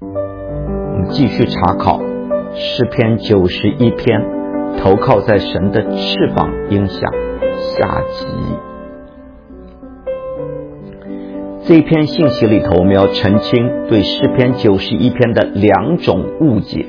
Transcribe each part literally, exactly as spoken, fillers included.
我们继续查考诗篇九十一篇，投靠在神的翅膀荫下，下集。这一篇信息里头，我们要澄清对诗篇九十一篇的两种误解。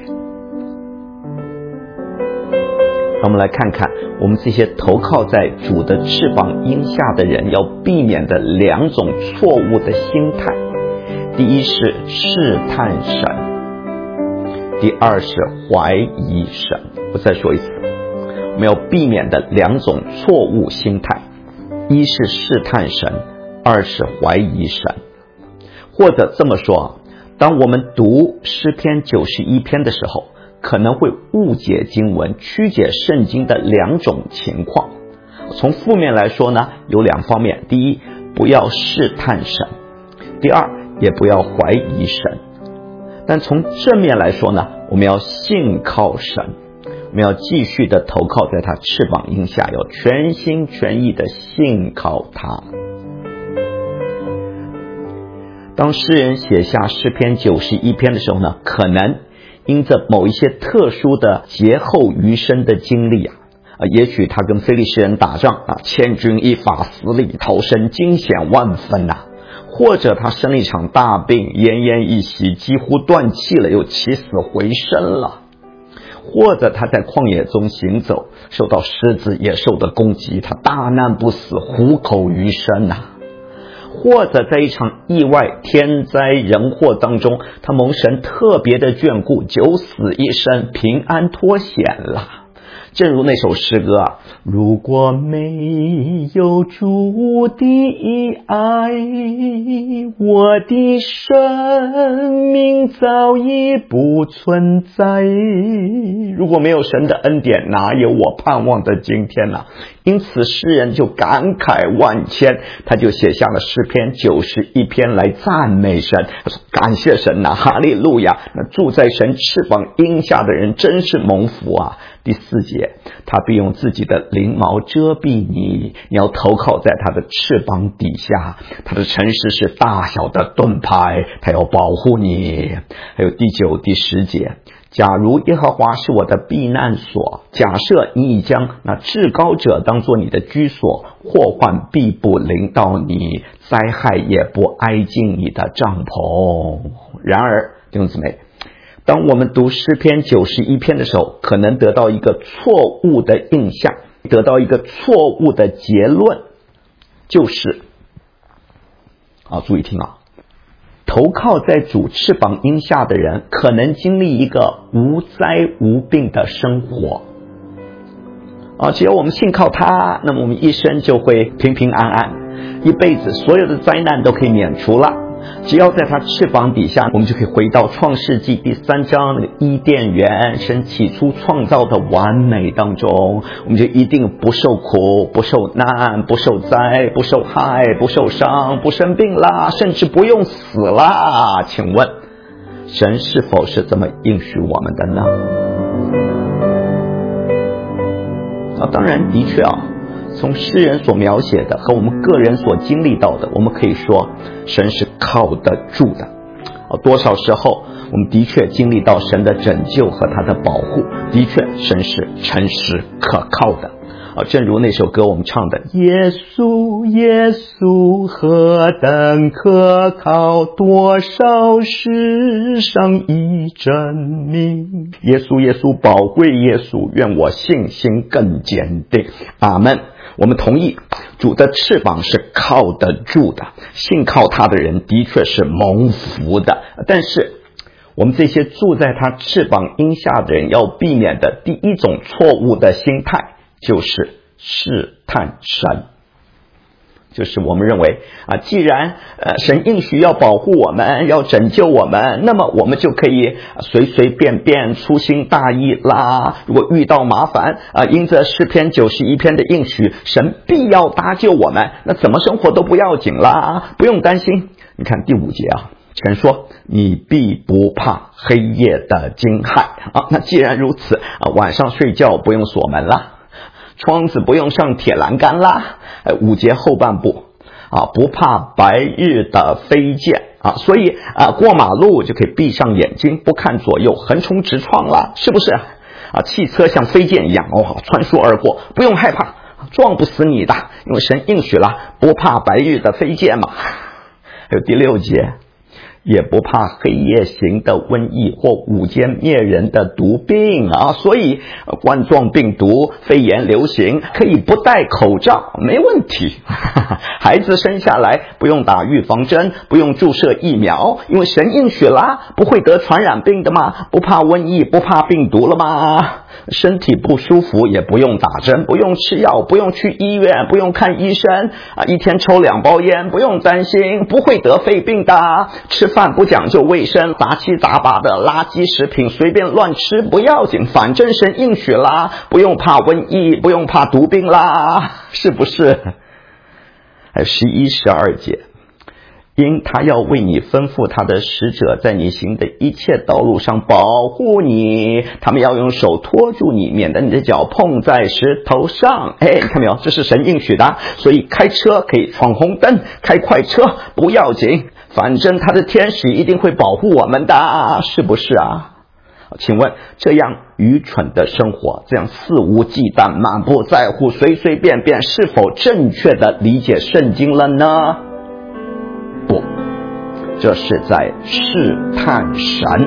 让我们来看看我们这些投靠在主的翅膀荫下的人要避免的两种错误的心态。第一是试探神，第二是怀疑神。我再说一次，我们要避免的两种错误心态，一是试探神，二是怀疑神。或者这么说，当我们读诗篇九十一篇的时候，可能会误解经文，曲解圣经的两种情况。从负面来说呢，有两方面：第一，不要试探神；第二，也不要怀疑神。但从正面来说呢，我们要信靠神，我们要继续的投靠在他翅膀荫下，要全心全意的信靠他。当诗人写下诗篇九十一篇的时候呢，可能因着某一些特殊的劫后余生的经历啊，啊也许他跟非利士人打仗啊，千钧一发，死里逃生，惊险万分呐、啊；或者他生了一场大病，奄奄一息，几乎断气了，又起死回生了；或者他在旷野中行走，受到狮子野兽的攻击，他大难不死，虎口余生呐、啊；或者在一场意外、天灾人祸当中，他蒙神特别的眷顾，九死一生，平安脱险了。正如那首诗歌啊，如果没有主的爱，我的生命早已不存在。如果没有神的恩典，哪有我盼望的今天呢、啊？因此诗人就感慨万千，他就写下了诗篇九十一篇来赞美神。他说：感谢神啊，哈利路亚！那住在神翅膀荫下的人真是蒙福啊。第四节，他必用自己的翎毛遮蔽你，你要投靠在他的翅膀底下。他的诚实是大小的盾牌，他要保护你。还有第九、第十节，假如耶和华是我的避难所，假设你已将那至高者当作你的居所，祸患必不临到你，灾害也不挨近你的帐篷。然而弟兄姊妹，当我们读诗篇九十一篇的时候，可能得到一个错误的印象，得到一个错误的结论，就是啊，注意听啊，投靠在主翅膀荫下的人，可能经历一个无灾无病的生活啊，只要我们信靠他，那么我们一生就会平平安安，一辈子所有的灾难都可以免除了。只要在他翅膀底下，我们就可以回到创世纪第三章那个伊甸园，神起初创造的完美当中，我们就一定不受苦，不受难，不受灾，不受害，不受伤，不生病啦，甚至不用死啦。请问神是否是这么应许我们的呢？啊，当然的确啊，从诗人所描写的和我们个人所经历到的，我们可以说神是靠得住的。多少时候我们的确经历到神的拯救和他的保护，的确神是诚实可靠的。正如那首歌我们唱的，耶稣耶稣何等可靠，多少世上已证明。耶稣耶稣宝贵耶稣，愿我信心更坚定。阿们。我们同意主的翅膀是靠得住的，信靠他的人的确是蒙福的。但是我们这些住在他翅膀荫下的人要避免的第一种错误的心态，就是试探神。就是我们认为啊，既然呃神应许要保护我们，要拯救我们，那么我们就可以随随便便粗心大意啦。如果遇到麻烦啊，因着诗篇九十一篇的应许，神必要搭救我们，那怎么生活都不要紧啦，不用担心。你看第五节啊，神说你必不怕黑夜的惊骇啊。那既然如此啊，晚上睡觉不用锁门啦，窗子不用上铁栏杆啦。五节后半部啊，不怕白日的飞箭啊，所以啊，过马路就可以闭上眼睛，不看左右，横冲直撞了，是不是啊？汽车像飞箭一样哦，穿梭而过，不用害怕，撞不死你的，因为神应许了，不怕白日的飞箭嘛。还有第六节，也不怕黑夜行的瘟疫或午间灭人的毒病啊，所以冠状病毒、肺炎流行可以不戴口罩，没问题。孩子生下来不用打预防针，不用注射疫苗，因为神应许啦，不会得传染病的嘛，不怕瘟疫，不怕病毒了嘛。身体不舒服也不用打针，不用吃药，不用去医院，不用看医生啊，一天抽两包烟，不用担心，不会得肺病的。吃饭不讲究卫生，杂七杂八的垃圾食品随便乱吃不要紧，反正神应许啦，不用怕瘟疫，不用怕毒病啦，是不是？还有十一、十二节，因他要为你吩咐他的使者，在你行的一切道路上保护你，他们要用手托住你，免得你的脚碰在石头上。哎，你看没有，这是神应许的，所以开车可以闯红灯，开快车不要紧，反正他的天使一定会保护我们的，是不是啊？请问这样愚蠢的生活，这样肆无忌惮、满不在乎、随随便便，是否正确的理解圣经了呢？不，这是在试探神。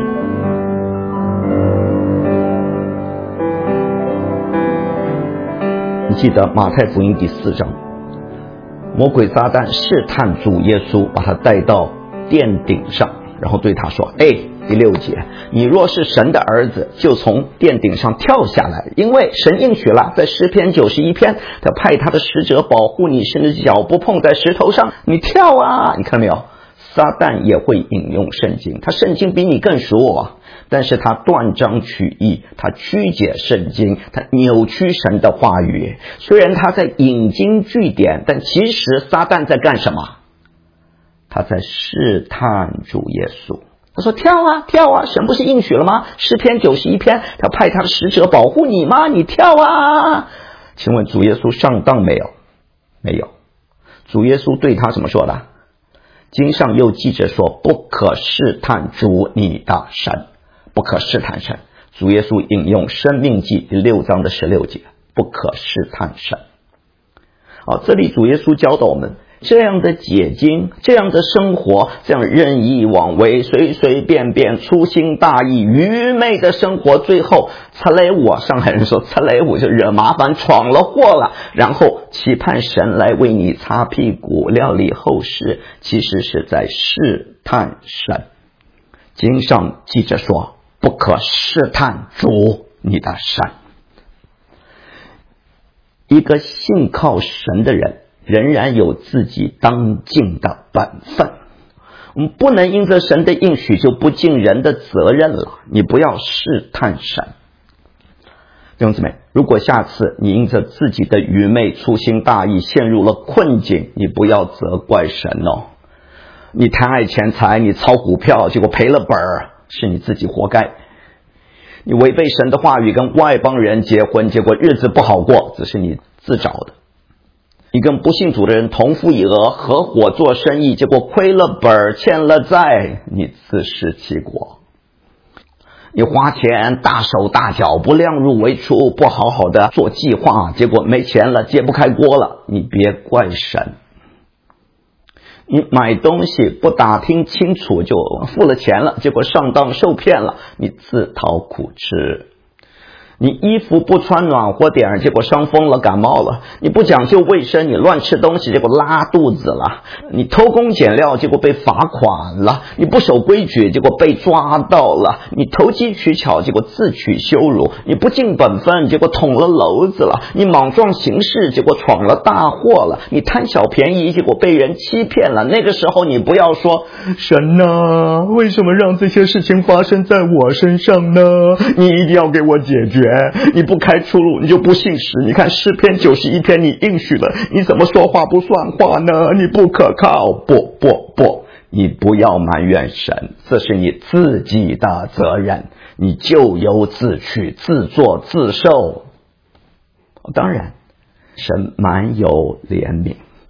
你记得马太福音第四章，魔鬼撒旦试探主耶稣，把他带到殿顶上，然后对他说，哎，第六节，你若是神的儿子，就从殿顶上跳下来，因为神应许了，在诗篇九十一篇，他派他的使者保护你，甚至脚不碰在石头上，你跳啊！你看没有，撒旦也会引用圣经，他圣经比你更熟啊，但是他断章取义，他曲解圣经，他扭曲神的话语。虽然他在引经据典，但其实撒旦在干什么？他在试探主耶稣。他说跳啊跳啊，神不是应许了吗？诗篇九十一篇，他派他的使者保护你吗？你跳啊！请问主耶稣上当没有？没有。主耶稣对他怎么说的？经上又记着说，不可试探主你的神，不可试探神。主耶稣引用申命记第六章的十六节，不可试探神。好，这里主耶稣教导我们，这样的解经，这样的生活，这样任意妄为，随随便便，粗心大意，愚昧的生活，最后擦雷我，上海人说擦雷我就惹麻烦，闯了祸了，然后期盼神来为你擦屁股，料理后事，其实是在试探神。经上记着说，不可试探主你的神。一个信靠神的人仍然有自己当尽的本分，我们不能因着神的应许就不尽人的责任了。你不要试探神。弟兄姊妹，如果下次你因着自己的愚昧、粗心大意陷入了困境，你不要责怪神哦。你贪爱钱财，你炒股票，结果赔了本儿，是你自己活该。你违背神的话语，跟外邦人结婚，结果日子不好过，这是你自找的。你跟不信主的人同父异母，合伙做生意，结果亏了本，欠了债，你自食其果。你花钱大手大脚，不量入为出，不好好的做计划，结果没钱了，揭不开锅了，你别怪神。你买东西不打听清楚就付了钱了，结果上当受骗了，你自讨苦吃。你衣服不穿暖和点，结果伤风了，感冒了。你不讲究卫生，你乱吃东西，结果拉肚子了。你偷工减料，结果被罚款了。你不守规矩，结果被抓到了。你投机取巧，结果自取羞辱。你不尽本分，结果捅了篓子了。你莽撞行事，结果闯了大祸了。你贪小便宜，结果被人欺骗了。那个时候你不要说，神啊，为什么让这些事情发生在我身上呢？你一定要给我解决。你不开出路，你就不信实。你看诗篇九十一篇，你应许了，你怎么说话不算话呢？你不可靠。不不不，你不要埋怨神，这是你自己的责任，你咎由自取，自作自受。当然神蛮有怜悯，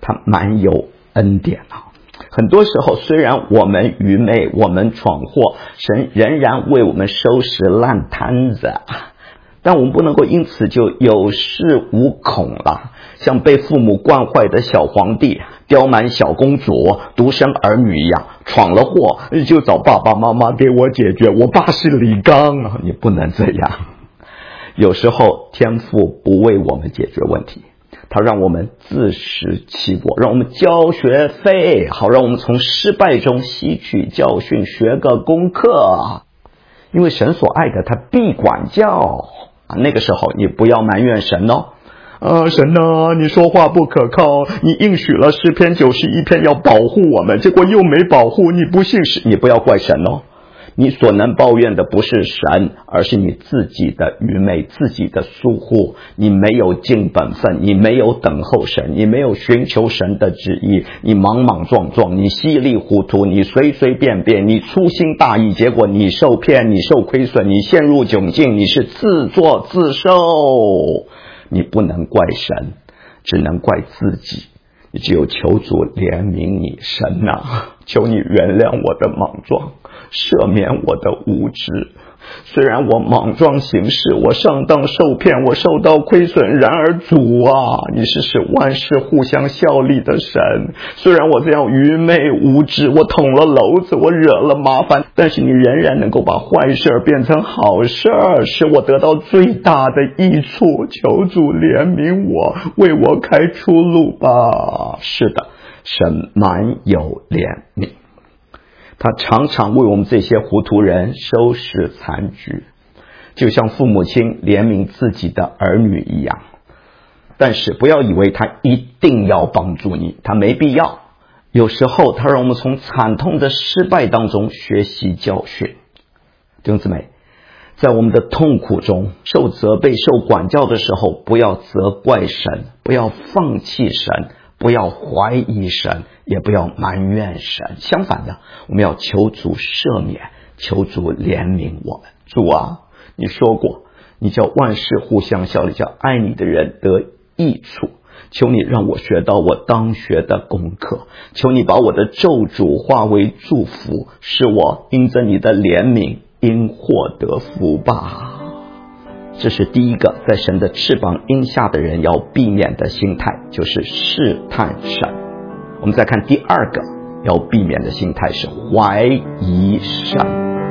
他满有恩典啊。很多时候虽然我们愚昧，我们闯祸，神仍然为我们收拾烂摊子，但我们不能够因此就有恃无恐了，像被父母惯坏的小皇帝、刁蛮小公主、独生儿女一样，闯了祸就找爸爸妈妈给我解决，我爸是李刚，你不能这样。有时候天父不为我们解决问题，他让我们自食其果，让我们交学费，好让我们从失败中吸取教训，学个功课。因为神所爱的他必管教啊，那个时候你不要埋怨神哦。啊，神啊，你说话不可靠，你应许了诗篇九十一篇要保护我们，结果又没保护，你不信实，你不要怪神哦。你所能抱怨的不是神，而是你自己的愚昧，自己的疏忽，你没有尽本分，你没有等候神，你没有寻求神的旨意，你莽莽撞撞，你稀里糊涂，你随随便便，你粗心大意，结果你受骗，你受亏损，你陷入窘境，你是自作自受。你不能怪神，只能怪自己，你只有求主怜悯你。神啊，求你原谅我的莽撞，赦免我的无知。虽然我莽撞行事，我上当受骗，我受到亏损，然而主啊，你是使万事互相效力的神。虽然我这样愚昧无知，我捅了篓子，我惹了麻烦，但是你仍然能够把坏事变成好事，使我得到最大的益处。求主怜悯我，为我开出路吧。是的，神满有怜悯，他常常为我们这些糊涂人收拾残局，就像父母亲怜悯自己的儿女一样。但是不要以为他一定要帮助你，他没必要。有时候他让我们从惨痛的失败当中学习教训。弟兄姊妹，在我们的痛苦中受责备、受管教的时候，不要责怪神，不要放弃神，不要怀疑神，也不要埋怨神。相反的，我们要求主赦免，求主怜悯我们。主啊，你说过，你叫万事互相效力，叫爱你的人得益处。求你让我学到我当学的功课，求你把我的咒诅化为祝福，使我因着你的怜悯因获得福吧。这是第一个在神的翅膀荫下的人要避免的心态，就是试探神。我们再看第二个要避免的心态是怀疑神。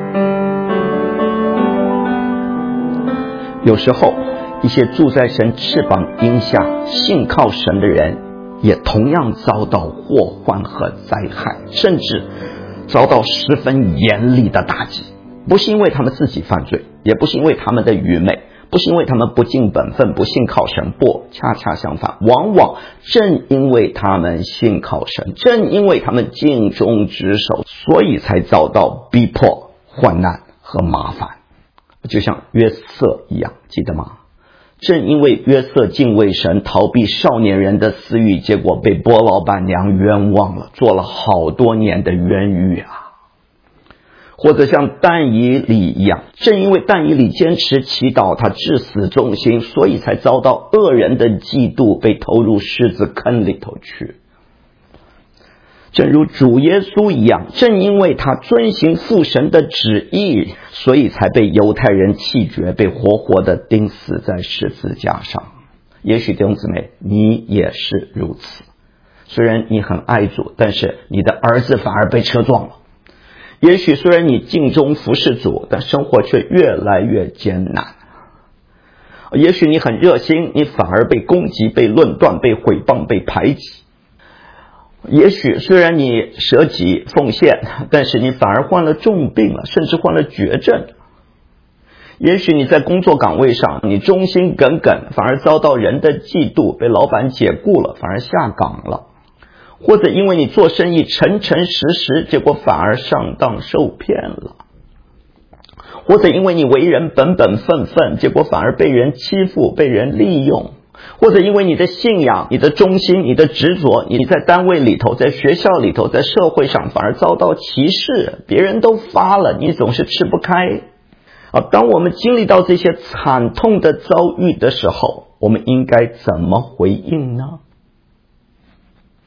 有时候一些住在神翅膀荫下信靠神的人，也同样遭到祸患和灾害，甚至遭到十分严厉的打击。不是因为他们自己犯罪，也不是因为他们的愚昧，不是因为他们不尽本分，不信靠神，不，恰恰相反，往往正因为他们信靠神，正因为他们尽忠职守，所以才遭到逼迫、患难和麻烦。就像约瑟一样，记得吗？正因为约瑟敬畏神，逃避少年人的私欲，结果被波老板娘冤枉了，做了好多年的冤狱啊。或者像但以理一样，正因为但以理坚持祈祷，他至死忠心，所以才遭到恶人的嫉妒，被投入狮子坑里头去。正如主耶稣一样，正因为他遵行父神的旨意，所以才被犹太人弃绝，被活活的钉死在十字架上。也许弟兄姊妹，你也是如此。虽然你很爱主，但是你的儿子反而被车撞了。也许虽然你尽忠服侍主，但生活却越来越艰难。也许你很热心，你反而被攻击、被论断、被毁谤、被排挤。也许虽然你舍己奉献，但是你反而患了重病了，甚至患了绝症。也许你在工作岗位上你忠心耿耿，反而遭到人的嫉妒，被老板解雇了，反而下岗了。或者因为你做生意诚诚实实，结果反而上当受骗了。或者因为你为人本本分分，结果反而被人欺负，被人利用。或者因为你的信仰、你的忠心、你的执着，你在单位里头、在学校里头、在社会上反而遭到歧视，别人都发了，你总是吃不开。啊，当我们经历到这些惨痛的遭遇的时候，我们应该怎么回应呢？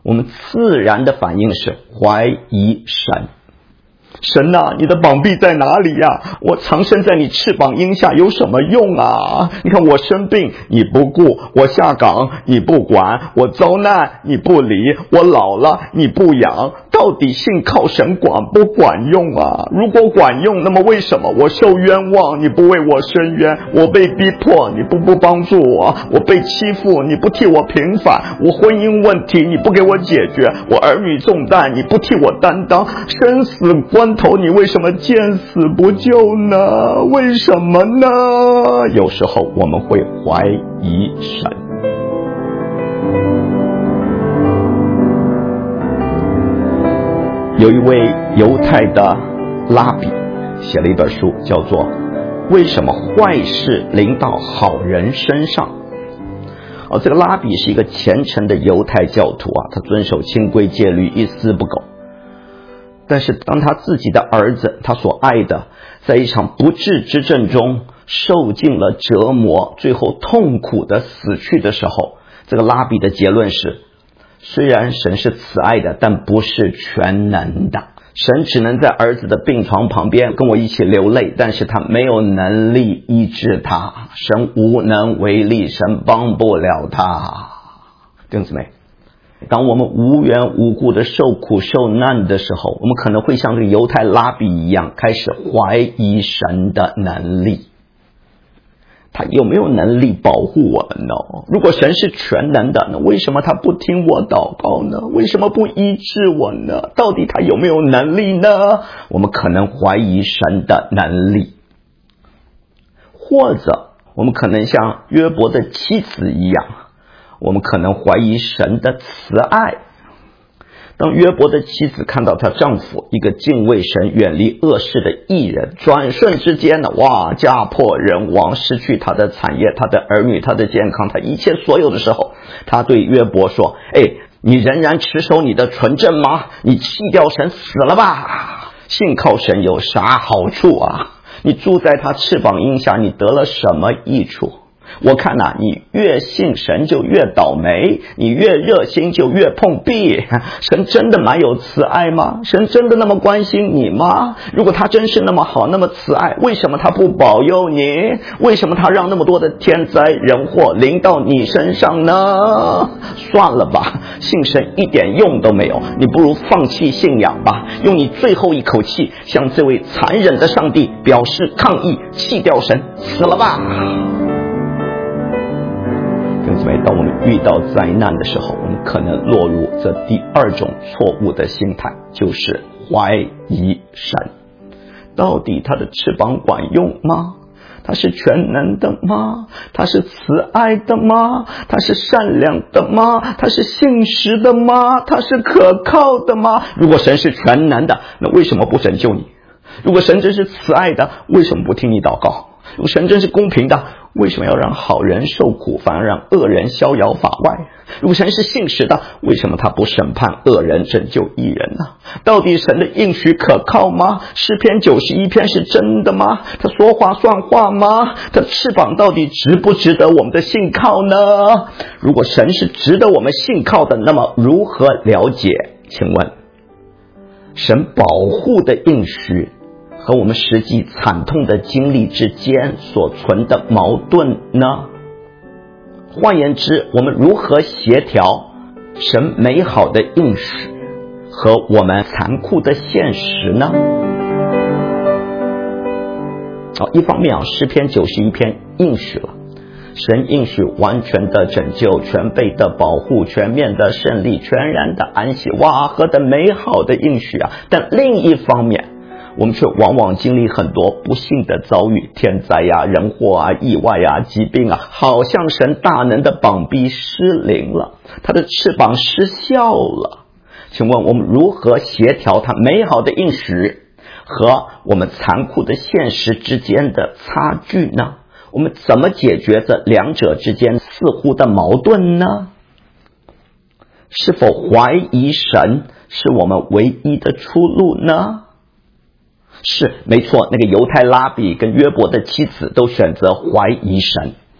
我们自然的反应是怀疑神。神啊，你的膀臂在哪里呀？我藏身在你翅膀荫下有什么用啊？你看我生病你不顾，我下岗你不管，我遭难你不理，我老了你不养，到底信靠神管不管用啊？如果管用，那么为什么我受冤枉你不为我伸冤？我被逼迫你不不帮助我，我被欺负你不替我平反，我婚姻问题你不给我解决，我儿女重担你不替我担当，生死关头你为什么见死不救呢？为什么呢？有时候我们会怀疑神。有一位犹太的拉比写了一本书，叫做《为什么坏事临到好人身上》。哦，这个拉比是一个虔诚的犹太教徒啊，他遵守清规戒律，一丝不苟。但是当他自己的儿子，他所爱的，在一场不治之症中受尽了折磨，最后痛苦的死去的时候，这个拉比的结论是，虽然神是慈爱的，但不是全能的。神只能在儿子的病床旁边跟我一起流泪，但是他没有能力医治他，神无能为力，神帮不了他。弟兄姊妹，当我们无缘无故的受苦受难的时候，我们可能会像这个犹太拉比一样，开始怀疑神的能力。他有没有能力保护我们呢？如果神是全能的，那为什么他不听我祷告呢？为什么不医治我呢？到底他有没有能力呢？我们可能怀疑神的能力。或者我们可能像约伯的妻子一样，我们可能怀疑神的慈爱。当约伯的妻子看到她丈夫一个敬畏神远离恶事的义人，转瞬之间呢，哇，家破人亡，失去他的产业，他的儿女，他的健康，他一切所有的时候，他对约伯说，哎，你仍然持守你的纯正吗？你弃掉神死了吧？信靠神有啥好处啊？你住在他翅膀荫下，你得了什么益处？我看啊，你越信神就越倒霉，你越热心就越碰壁。神真的蛮有慈爱吗？神真的那么关心你吗？如果他真是那么好，那么慈爱，为什么他不保佑你？为什么他让那么多的天灾人祸临到你身上呢？算了吧，信神一点用都没有，你不如放弃信仰吧，用你最后一口气向这位残忍的上帝表示抗议，弃掉神，死了吧。当我们遇到灾难的时候，我们可能落入这第二种错误的心态，就是怀疑神。到底他的翅膀管用吗？他是全能的吗？他是慈爱的吗？他是善良的吗？他是信实的吗？他是可靠的吗？如果神是全能的，那为什么不拯救你？如果神真是慈爱的，为什么不听你祷告？如果神真是公平的，为什么要让好人受苦，反而让恶人逍遥法外？如果神是信实的，为什么他不审判恶人，拯救义人呢？到底神的应许可靠吗？诗篇九十一篇是真的吗？他说话算话吗？他翅膀到底值不值得我们的信靠呢？如果神是值得我们信靠的，那么如何了解？请问神保护的应许和我们实际惨痛的经历之间所存的矛盾呢？换言之，我们如何协调神美好的应许和我们残酷的现实呢？哦，一方面啊，诗篇九十一篇应许了，神应许完全的拯救，全备的保护，全面的胜利，全然的安息，哇，何等美好的应许啊！但另一方面，我们却往往经历很多不幸的遭遇，天灾啊、人祸啊、意外啊、疾病啊，好像神大能的膀臂失灵了，他的翅膀失效了。请问我们如何协调他美好的应许和我们残酷的现实之间的差距呢？我们怎么解决这两者之间似乎的矛盾呢？是否怀疑神是我们唯一的出路呢？是，没错，那个犹太拉比跟约伯的妻子都选择怀疑神。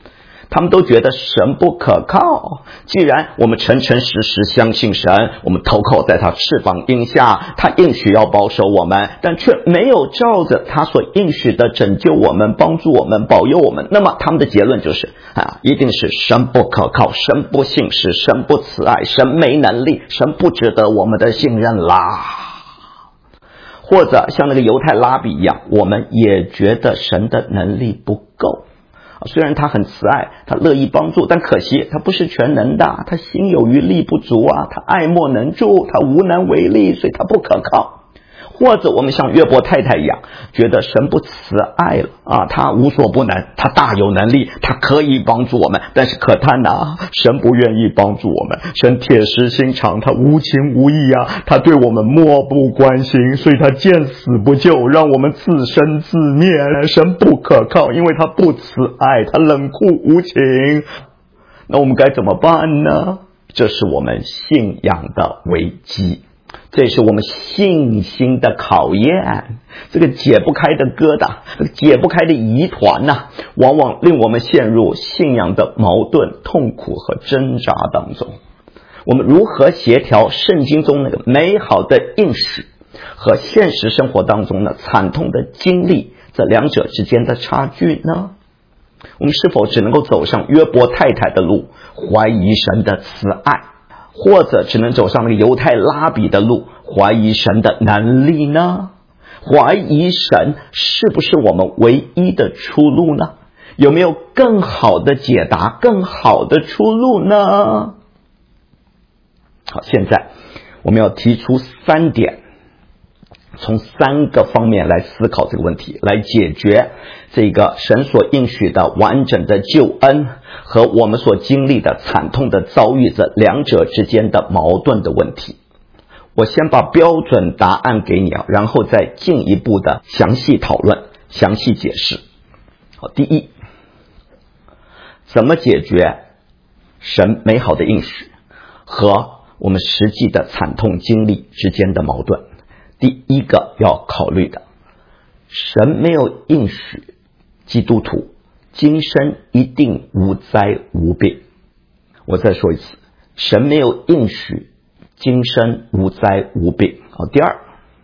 他们都觉得神不可靠。既然我们诚诚实实相信神，我们投靠在他翅膀荫下，他应许要保守我们，但却没有照着他所应许的拯救我们，帮助我们，保佑我们，那么他们的结论就是啊，一定是神不可靠，神不信实，神不慈爱，神没能力，神不值得我们的信任啦。或者像那个犹太拉比一样，我们也觉得神的能力不够。虽然他很慈爱，他乐意帮助，但可惜他不是全能的，他心有余力不足啊，他爱莫能助，他无能为力，所以他不可靠。或者我们像约伯太太一样，觉得神不慈爱了啊，他无所不能，他大有能力，他可以帮助我们，但是可叹啊，神不愿意帮助我们，神铁石心肠，他无情无义啊，他对我们漠不关心，所以他见死不救，让我们自生自灭。神不可靠，因为他不慈爱，他冷酷无情。那我们该怎么办呢？这是我们信仰的危机，这也是我们信心的考验。这个解不开的疙瘩，解不开的疑团呐、啊，往往令我们陷入信仰的矛盾、痛苦和挣扎当中。我们如何协调圣经中那个美好的应许和现实生活当中的惨痛的经历，这两者之间的差距呢？我们是否只能够走上约伯太太的路，怀疑神的慈爱，或者只能走上那个犹太拉比的路，怀疑神的能力呢？怀疑神是不是我们唯一的出路呢？有没有更好的解答，更好的出路呢？好，现在我们要提出三点，从三个方面来思考这个问题，来解决这个神所应许的完整的救恩和我们所经历的惨痛的遭遇这两者之间的矛盾的问题。我先把标准答案给你啊，然后再进一步的详细讨论，详细解释。好，第一，怎么解决神美好的应许和我们实际的惨痛经历之间的矛盾？第一个要考虑的，神没有应许基督徒今生一定无灾无病。我再说一次，神没有应许今生无灾无病。好，第二，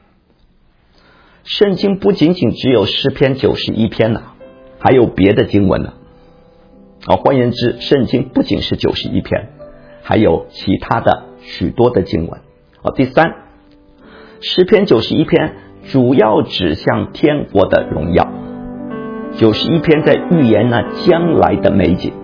圣经不仅仅只有诗篇九十一篇呢、啊，还有别的经文呢、啊。好，换言之，圣经不仅是九十一篇，还有其他的许多的经文。好，第三，诗篇九十一篇主要指向天国的荣耀，九十一篇在预言呢将来的美景。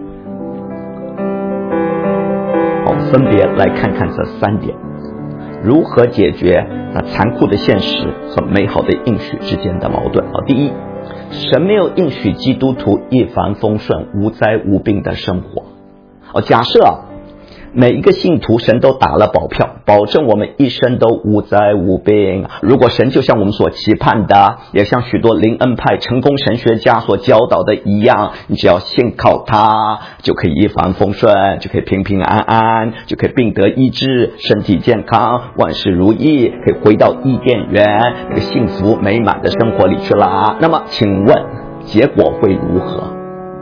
好，分别来看看这三点，如何解决那残酷的现实和美好的应许之间的矛盾。好，第一，神没有应许基督徒一帆风顺、无灾无病的生活。哦，假设啊，每一个信徒神都打了保票，保证我们一生都无灾无病。如果神就像我们所期盼的，也像许多灵恩派成功神学家所教导的一样，你只要信靠他，就可以一帆风顺，就可以平平安安，就可以病得医治，身体健康，万事如意，可以回到伊甸园那个幸福美满的生活里去了。那么请问结果会如何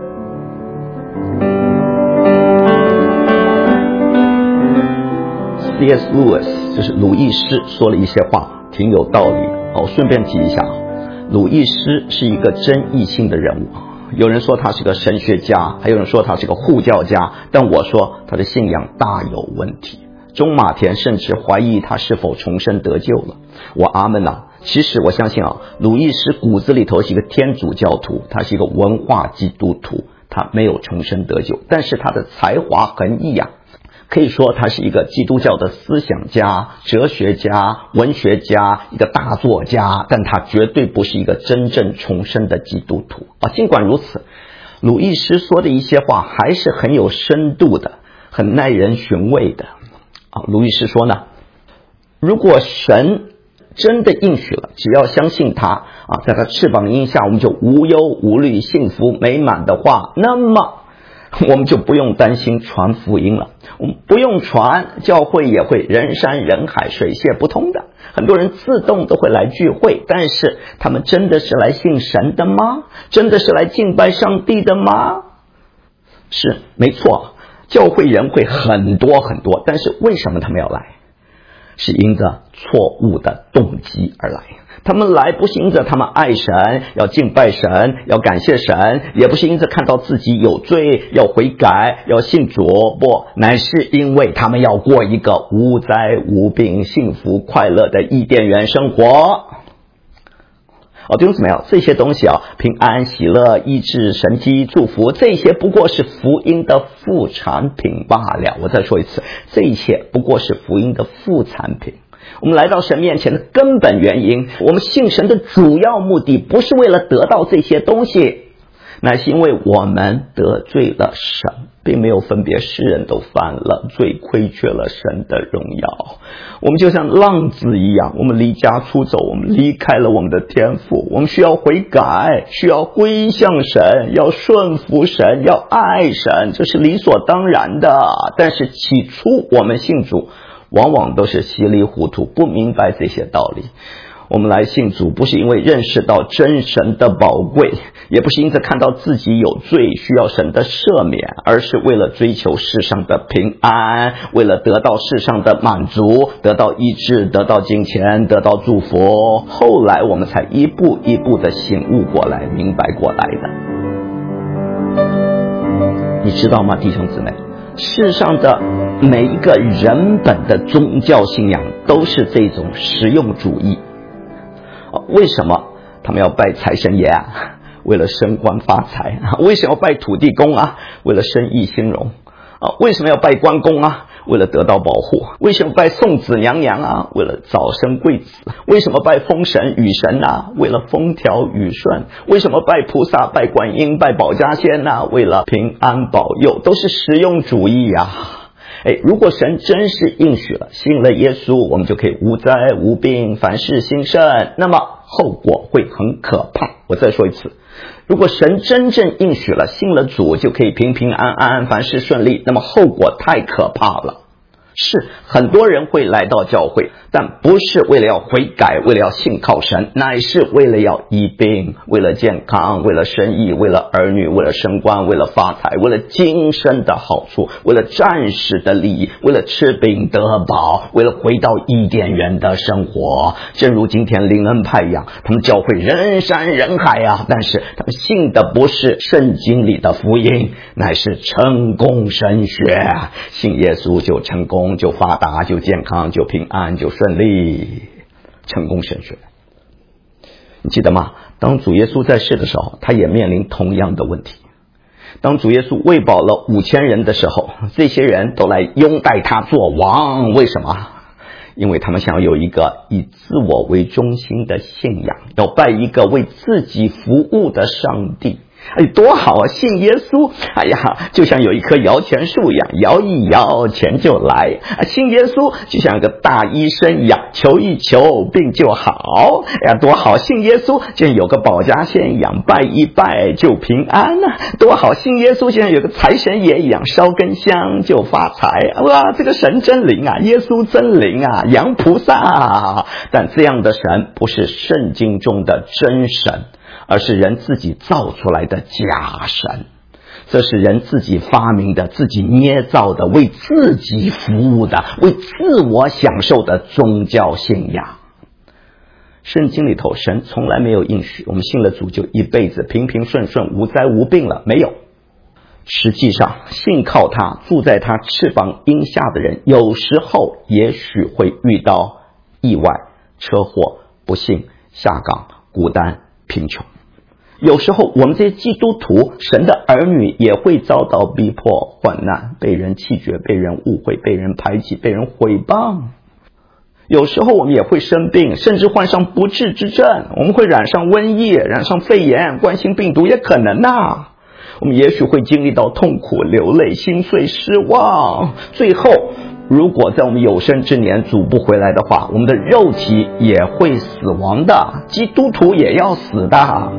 ？C S Lewis 就是鲁易斯说了一些话，挺有道理。哦，顺便提一下，鲁易斯是一个争议性的人物。有人说他是个神学家，还有人说他是个护教家，但我说他的信仰大有问题。中马田甚至怀疑他是否重生得救了。我阿们啊！其实我相信啊，鲁易斯骨子里头是一个天主教徒，他是一个文化基督徒，他没有重生得救，但是他的才华横溢啊。可以说他是一个基督教的思想家、哲学家、文学家，一个大作家，但他绝对不是一个真正重生的基督徒啊。尽管如此，鲁易斯说的一些话还是很有深度的，很耐人寻味的啊。鲁易斯说呢，如果神真的应许了，只要相信他啊，在他翅膀荫下我们就无忧无虑、幸福美满的话，那么我们就不用担心传福音了，我们不用传，教会也会人山人海、水泄不通的。很多人自动都会来聚会，但是他们真的是来信神的吗？真的是来敬拜上帝的吗？ 是没错，教会人会很多很多，但是为什么他们要来？是因着错误的动机而来。他们来不是因着他们爱神，要敬拜神，要感谢神，也不是因着看到自己有罪要悔改要信主，不，乃是因为他们要过一个无灾无病幸福快乐的伊甸园生活。哦，弟兄姊妹啊，这些东西啊，平安喜乐医治神迹祝福，这些不过是福音的副产品罢了。我再说一次，这一切不过是福音的副产品。我们来到神面前的根本原因，我们信神的主要目的不是为了得到这些东西，乃是因为我们得罪了神，并没有分别，世人都犯了罪，亏缺了神的荣耀。我们就像浪子一样，我们离家出走，我们离开了我们的天父，我们需要悔改，需要归向神，要顺服神，要爱神，这是理所当然的。但是起初我们信主往往都是稀里糊涂，不明白这些道理。我们来信主不是因为认识到真神的宝贵，也不是因着看到自己有罪需要神的赦免，而是为了追求世上的平安，为了得到世上的满足，得到医治，得到金钱，得到祝福。后来我们才一步一步的醒悟过来，明白过来的。你知道吗，弟兄姊妹，世上的每一个人本的宗教信仰都是这种实用主义。为什么他们要拜财神爷啊？为了升官发财。为什么要拜土地公啊？为了生意兴隆。为什么要拜关公啊？为了得到保护。为什么拜送子娘娘啊？为了早生贵子。为什么拜风神雨神啊？为了风调雨顺。为什么拜菩萨拜观音拜保家仙啊？为了平安保佑。都是实用主义啊。哎，如果神真是应许了，信了耶稣我们就可以无灾无病凡事兴盛，那么后果会很可怕。我再说一次，如果神真正应许了，信了主就可以平平安安凡事顺利，那么后果太可怕了。是很多人会来到教会，但不是为了要悔改，为了要信靠神，乃是为了要医病，为了健康，为了生意，为了儿女，为了升官，为了发财，为了今生的好处，为了暂时的利益，为了吃饼得饱，为了回到伊甸园的生活。正如今天灵恩派一样，他们教会人山人海啊，但是他们信的不是圣经里的福音，乃是成功神学。信耶稣就成功，就发达，就健康，就平安，就顺利，成功神学。你记得吗？当主耶稣在世的时候，他也面临同样的问题。当主耶稣喂饱了五千人的时候，这些人都来拥戴他做王。为什么？因为他们想要有一个以自我为中心的信仰，要拜一个为自己服务的上帝。哎，多好啊！信耶稣，哎呀，就像有一棵摇钱树一样，摇一摇钱就来。啊，信耶稣就像一个大医生一样，求一求病就好。哎呀，多好！信耶稣就像有个保家仙一样，拜一拜就平安啊！多好！信耶稣就像有个财神爷一样，烧根香就发财。哇，这个神真灵啊，耶稣真灵啊，杨菩萨啊！但这样的神不是圣经中的真神，而是人自己造出来的假神。这是人自己发明的，自己捏造的，为自己服务的，为自我享受的宗教信仰。圣经里头神从来没有应许我们信了主就一辈子平平顺顺无灾无病了，没有。实际上信靠他住在他翅膀荫下的人，有时候也许会遇到意外、车祸、不幸、下岗、孤单、贫穷。有时候我们这些基督徒神的儿女也会遭到逼迫患难，被人弃绝，被人误会，被人排挤，被人毁谤。有时候我们也会生病，甚至患上不治之症，我们会染上瘟疫，染上肺炎，冠心病毒也可能啊。我们也许会经历到痛苦、流泪、心碎、失望，最后如果在我们有生之年主不回来的话，我们的肉体也会死亡的，基督徒也要死的。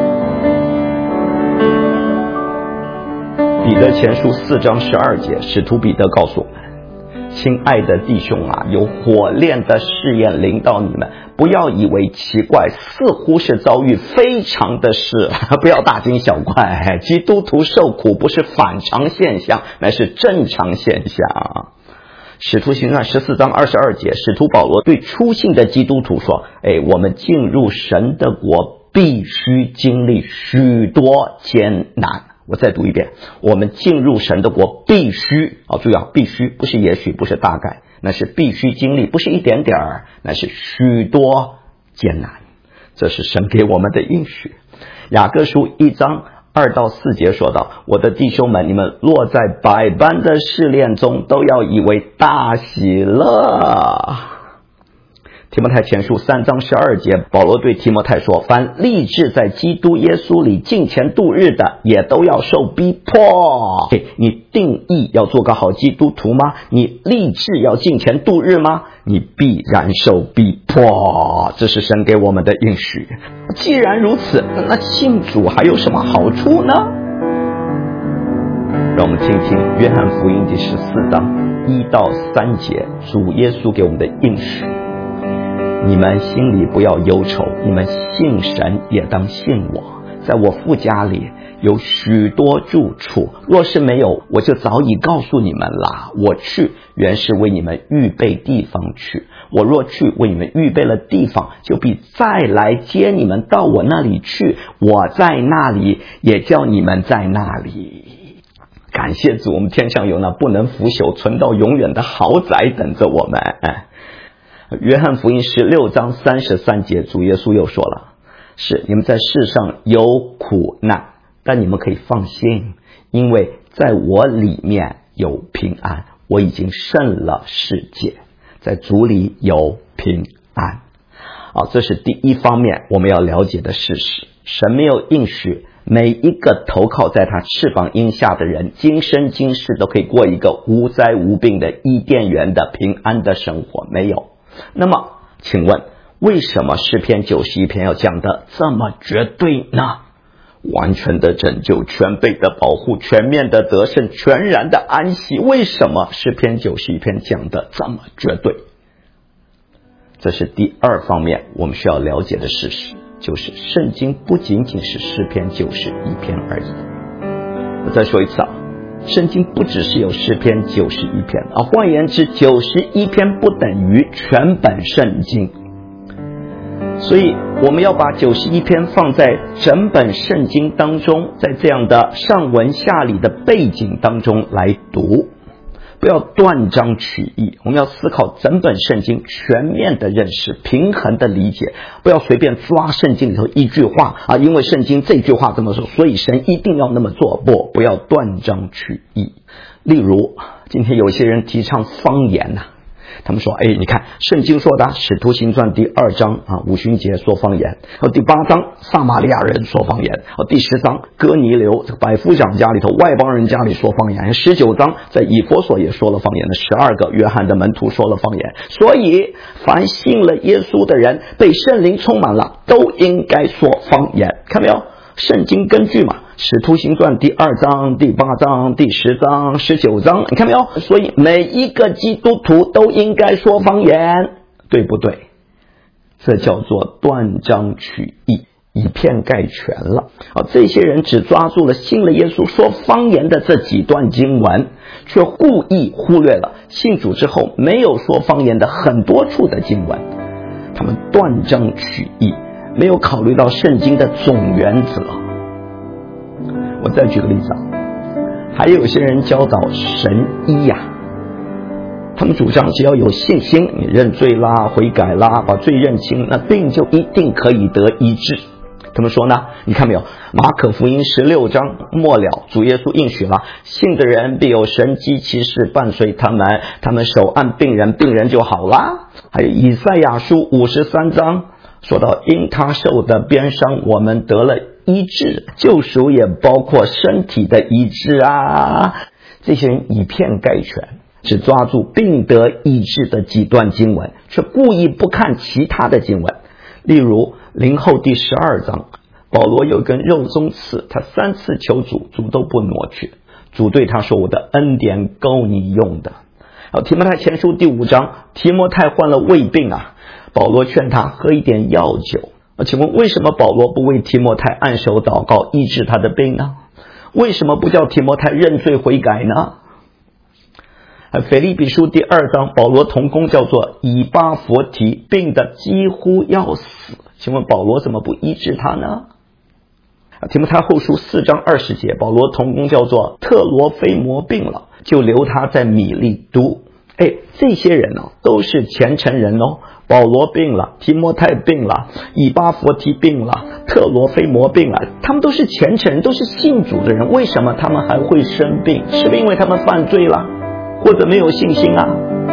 彼得前书四章十二节，使徒彼得告诉我们，亲爱的弟兄啊，有火炼的试验临到你们， 不要以为奇怪，似乎是遭遇非常的事，不要大惊小怪。基督徒受苦不是反常现象，乃是正常现象。使徒行传十四章二十二节，使徒保罗对初信的基督徒说，哎，我们进入神的国必须经历许多艰难。我再读一遍，我们进入神的国必须，哦，注意啊，必须，不是也许，不是大概，那是必须经历，不是一点点儿，那是许多艰难。这是神给我们的应许。雅各书一章二到四节说道，我的弟兄们，你们落在百般的试炼中，都要以为大喜乐。提摩太前书三章十二节，保罗对提摩太说，凡立志在基督耶稣里敬虔度日的，也都要受逼迫。你定义要做个好基督徒吗？你立志要敬虔度日吗？你必然受逼迫。这是神给我们的应许。既然如此，那信主还有什么好处呢？让我们听听约翰福音第十四章一到三节，主耶稣给我们的应许。你们心里不要忧愁，你们信神也当信我，在我父家里有许多住处，若是没有，我就早已告诉你们了。我去原是为你们预备地方去，我若去为你们预备了地方，就必再来接你们到我那里去，我在那里，也叫你们在那里。感谢主，我们天上有那不能腐朽存到永远的豪宅等着我们。约翰福音十六章三十三节，主耶稣又说了，是你们在世上有苦难，但你们可以放心，因为在我里面有平安，我已经胜了世界，在主里有平安。好，这是第一方面我们要了解的事实。神没有应许每一个投靠在他翅膀荫下的人，今生今世都可以过一个无灾无病的伊甸园的平安的生活，没有。那么请问，为什么诗篇九十一篇要讲的这么绝对呢？完全的拯救，全备的保护，全面的得胜，全然的安息，为什么诗篇九十一篇讲的这么绝对？这是第二方面我们需要了解的事实，就是圣经不仅仅是诗篇九十一篇而已。我再说一次啊，圣经不只是有诗篇九十一篇啊，换言之，九十一篇不等于全本圣经。所以我们要把九十一篇放在整本圣经当中，在这样的上文下理的背景当中来读，不要断章取义。我们要思考整本圣经，全面的认识，平衡的理解，不要随便抓圣经里头一句话啊，因为圣经这句话这么说，所以神一定要那么做。不，不要断章取义。例如今天有些人提倡方言啊，他们说，哎，你看圣经说的使徒行传第二章啊，五旬节说方言，第八章撒玛利亚人说方言，第十章哥尼流这个百夫长家里头外邦人家里说方言，十九章在以弗所也说了方言的，十二个约翰的门徒说了方言。所以凡信了耶稣的人，被圣灵充满了，都应该说方言。看没有？圣经根据嘛，使徒行传第二章、第八章、第十章、十九章，你看没有？所以每一个基督徒都应该说方言，对不对？这叫做断章取义，以偏概全了。啊，这些人只抓住了信了耶稣说方言的这几段经文，却故意忽略了信主之后没有说方言的很多处的经文。他们断章取义，没有考虑到圣经的总原则。我再举个例子啊，还有些人教导神医呀、啊，他们主张只要有信心，你认罪啦、悔改啦，把罪认清，那病就一定可以得医治。他们说呢，你看没有，马可福音十六章末了，主耶稣应许了，信的人必有神迹奇事伴随他们，他们手按病人，病人就好啦。还有以赛亚书五十三章说到，因他受的鞭伤，我们得了医治，救赎也包括身体的医治啊。这些人以偏概全，只抓住病得医治的几段经文，却故意不看其他的经文。例如林后第十二章，保罗有根肉中刺，他三次求主，主都不挪去。主对他说，我的恩典够你用的。提摩太前书第五章，提摩太患了胃病啊， 保罗劝他喝一点药酒。请问为什么保罗不为提摩太按手祷告医治他的病呢？为什么不叫提摩太认罪悔改呢？腓立比书第二章，保罗同工叫做以巴弗提，病得几乎要死，请问保罗怎么不医治他呢？提摩太后书四章二十节，保罗同工叫做特罗菲摩病了，就留他在米利都。哎，这些人哦，都是虔诚人哦。保罗病了，提摩太病了，以巴弗提病了，特罗菲摩病了，他们都是虔诚人，都是信主的人，为什么他们还会生病？是不是因为他们犯罪了，或者没有信心啊？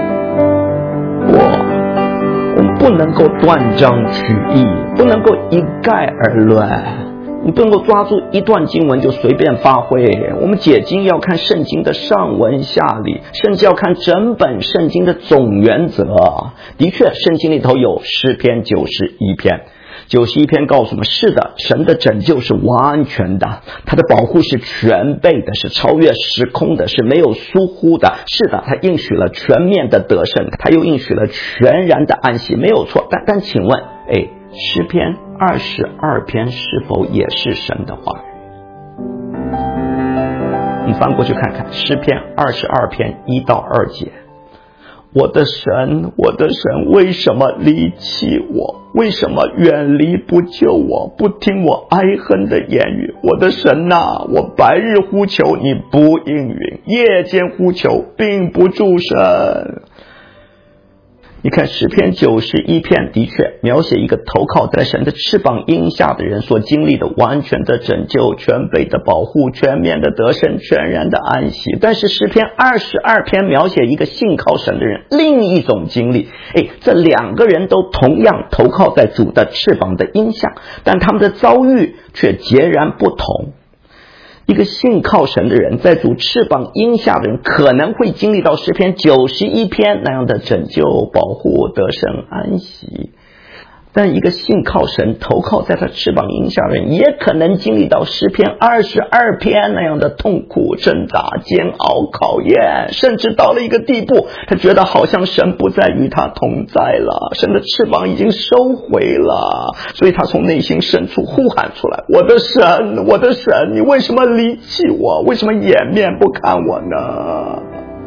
我我们不能够断章取义，不能够一概而论，你不能够抓住一段经文就随便发挥。我们解经要看圣经的上文下理，甚至要看整本圣经的总原则。的确，圣经里头有诗篇九十一篇，九十一篇告诉我们，是的，神的拯救是完全的，他的保护是全备的，是超越时空的，是没有疏忽的。是的，他应许了全面的得胜，他又应许了全然的安息，没有错。但但请问，哎，诗篇二十二篇是否也是神的话语？我们翻过去看看诗篇二十二篇一到二节。我的神，我的神，为什么离弃我？为什么远离不救我？不听我哀恨的言语？我的神啊，我白日呼求你不应允，夜间呼求并不助声。你看诗篇九十一篇的确描写一个投靠在神的翅膀荫下的人所经历的完全的拯救、全备的保护、全面的得胜、全然的安息。但是诗篇二十二篇描写一个信靠神的人另一种经历。诶，这两个人都同样投靠在主的翅膀的荫下，但他们的遭遇却截然不同。一个信靠神的人，在主翅膀荫下的人，可能会经历到诗篇九十一篇那样的拯救、保护、得胜、安息。但一个信靠神、投靠在他翅膀荫下的人，也可能经历到诗篇二十二篇那样的痛苦、挣扎、煎熬、考验，甚至到了一个地步，他觉得好像神不再与他同在了，神的翅膀已经收回了，所以他从内心深处呼喊出来：我的神，我的神，你为什么离弃我？为什么掩面不看我呢？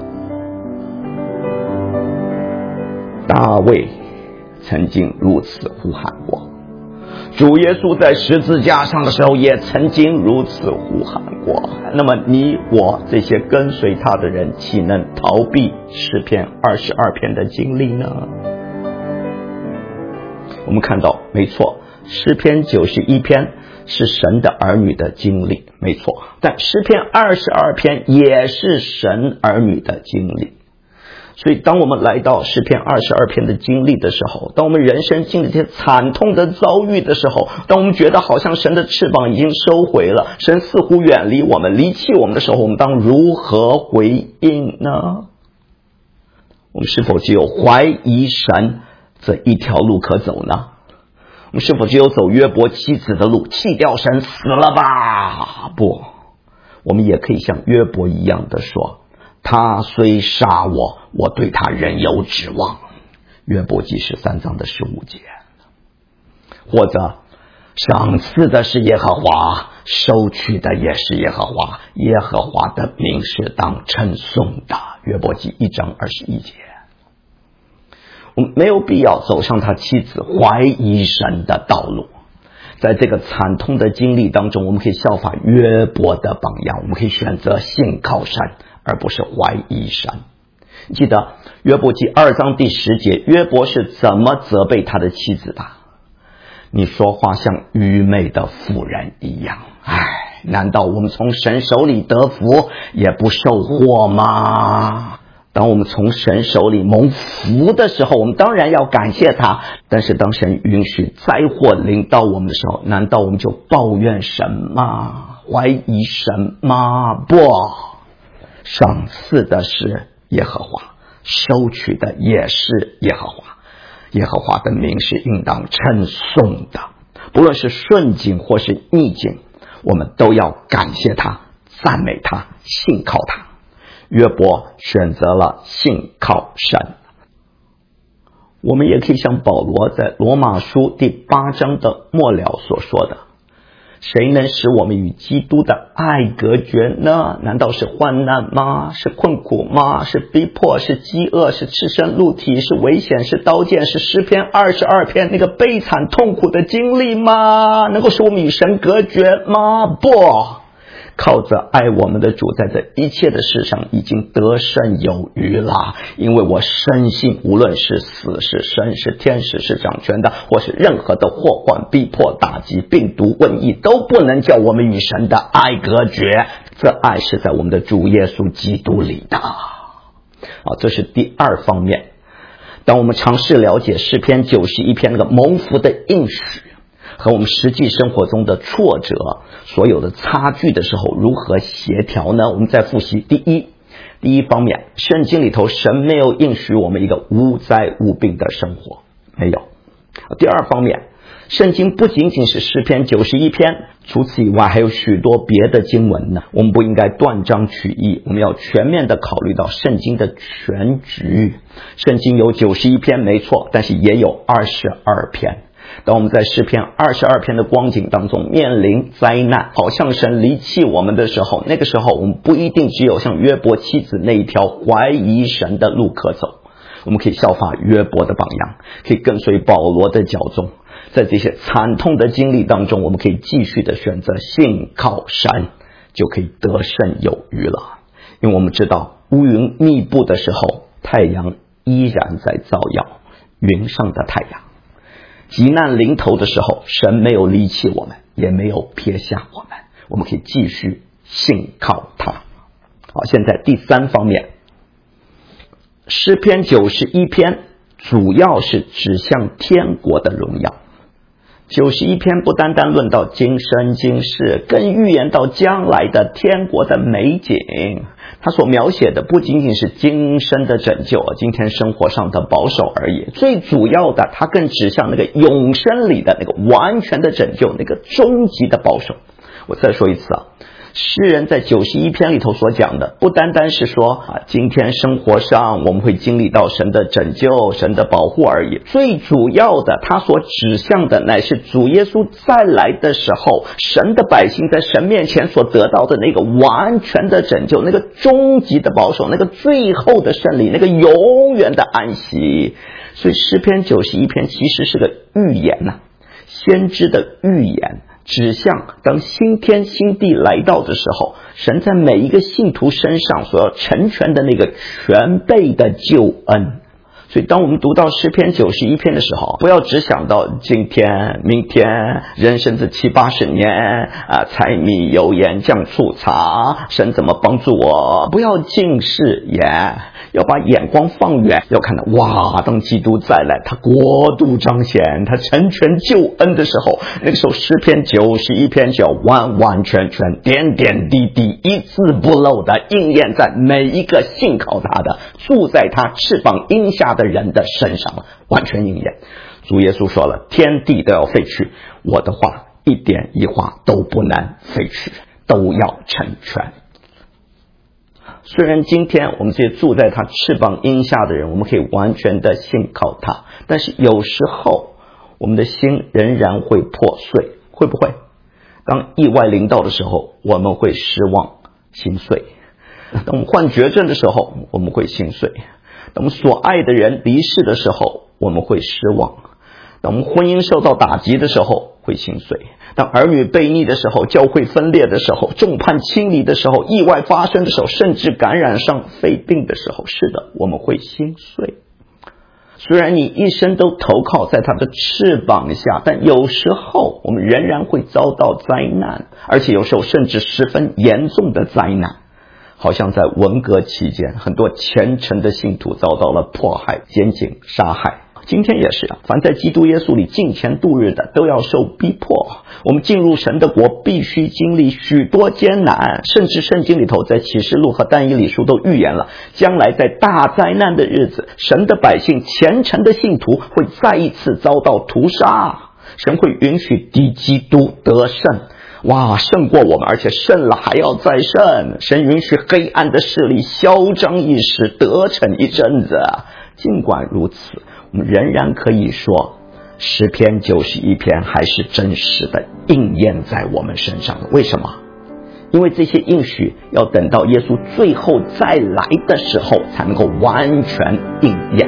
大卫曾经如此呼喊过，主耶稣在十字架上的时候也曾经如此呼喊过。那么你我这些跟随他的人，岂能逃避诗篇二十二篇的经历呢？我们看到，没错，诗篇九十一篇是神的儿女的经历，没错，但诗篇二十二篇也是神儿女的经历。所以当我们来到诗篇二十二篇的经历的时候，当我们人生经历这些惨痛的遭遇的时候，当我们觉得好像神的翅膀已经收回了，神似乎远离我们、离弃我们的时候，我们当如何回应呢？我们是否只有怀疑神这一条路可走呢？我们是否只有走约伯妻子的路，弃掉神，死了吧？不，我们也可以像约伯一样的说，他虽杀我，我对他仍有指望。约伯记十三章的十五节。或者，赏赐的是耶和华，收取的也是耶和华，耶和华的名是当称颂的。约伯记一章二十一节。我们没有必要走上他妻子怀疑神的道路。在这个惨痛的经历当中，我们可以效法约伯的榜样，我们可以选择信靠神，而不是怀疑神。记得约伯记二章第十节，约伯是怎么责备他的妻子的？你说话像愚昧的妇人一样。唉，难道我们从神手里得福也不受祸吗？当我们从神手里蒙福的时候，我们当然要感谢他，但是当神允许灾祸临到我们的时候，难道我们就抱怨神吗？怀疑神吗？不，赏赐的是耶和华，收取的也是耶和华，耶和华的名是应当称颂的。不论是顺境或是逆境，我们都要感谢他，赞美他，信靠他。约伯选择了信靠神。 我们也可以像保罗在罗马书第八章的末了所说的，谁能使我们与基督的爱隔绝呢？难道是患难吗？是困苦吗？是逼迫？是饥饿？是赤身露体？是危险？是刀剑？是诗篇二十二篇那个悲惨痛苦的经历吗？能够使我们与神隔绝吗？不，靠着爱我们的主，在这一切的事上已经得胜有余了。因为我深信，无论是死是生，是天使是掌权的，或是任何的祸患逼迫打击病毒瘟疫，都不能叫我们与神的爱隔绝。这爱是在我们的主耶稣基督里的啊，这是第二方面。当我们尝试了解诗篇九十一篇那个蒙福的应许和我们实际生活中的挫折所有的差距的时候，如何协调呢？我们再复习。第一第一方面，圣经里头神没有应许我们一个无灾无病的生活，没有。第二方面，圣经不仅仅是诗篇九十一篇，除此以外还有许多别的经文呢。我们不应该断章取义，我们要全面的考虑到圣经的全局。圣经有九十一篇没错，但是也有二十二篇。当我们在诗篇二十二篇的光景当中面临灾难，好像神离弃我们的时候，那个时候我们不一定只有像约伯妻子那一条怀疑神的路可走，我们可以效法约伯的榜样，可以跟随保罗的脚踪。在这些惨痛的经历当中，我们可以继续的选择信靠神，就可以得胜有余了。因为我们知道乌云密布的时候，太阳依然在照耀，云上的太阳。急难临头的时候，神没有离弃我们，也没有撇下我们，我们可以继续信靠他。好，现在第三方面，诗篇九十一篇主要是指向天国的荣耀。九十一篇不单单论到今生今世，更预言到将来的天国的美景。他所描写的不仅仅是今生的拯救，今天生活上的保守而已，最主要的他更指向那个永生里的那个完全的拯救，那个终极的保守。我再说一次啊，诗人在九十一篇里头所讲的不单单是说啊，今天生活上我们会经历到神的拯救，神的保护而已，最主要的他所指向的乃是主耶稣再来的时候，神的百姓在神面前所得到的那个完全的拯救，那个终极的保守，那个最后的胜利，那个永远的安息。所以诗篇九十一篇其实是个预言呐、啊，先知的预言，指向当新天新地来到的时候，神在每一个信徒身上所要成全的那个全备的救恩。所以当我们读到诗篇九十一篇的时候，不要只想到今天明天人生这七八十年啊，柴米油盐酱醋茶，神怎么帮助我，不要近视眼，要把眼光放远，要看到哇，当基督再来，他国度彰显，他成全救恩的时候，那个时候诗篇九十一篇就要完完全全点点滴滴一字不漏的应验在每一个信靠他的住在他翅膀荫下的人的身上，完全应验。主耶稣说了，天地都要废去，我的话一点一画都不能废去，都要成全。虽然今天我们这些住在他翅膀荫下的人，我们可以完全的信靠他，但是有时候我们的心仍然会破碎，会不会？当意外临到的时候，我们会失望心碎；当我们患绝症的时候，我们会心碎；当我们所爱的人离世的时候，我们会失望；当我们婚姻受到打击的时候，会心碎；当儿女悖逆的时候，教会分裂的时候，众叛亲离的时候，意外发生的时候，甚至感染上肺病的时候，是的，我们会心碎。虽然你一生都投靠在他的翅膀下，但有时候我们仍然会遭到灾难，而且有时候甚至十分严重的灾难。好像在文革期间，很多虔诚的信徒遭到了迫害、监禁、杀害。今天也是啊，凡在基督耶稣里敬虔度日的，都要受逼迫。我们进入神的国必须经历许多艰难，甚至圣经里头在启示录和但以理书都预言了，将来在大灾难的日子，神的百姓虔诚的信徒会再一次遭到屠杀，神会允许敌基督得胜，哇，胜过我们，而且胜了还要再胜。神允许黑暗的势力嚣张一时，得逞一阵子。尽管如此， 我们仍然可以说诗篇九十一篇还是真实的应验在我们身上的。为什么？因为这些应许要等到耶稣最后再来的时候才能够完全应验。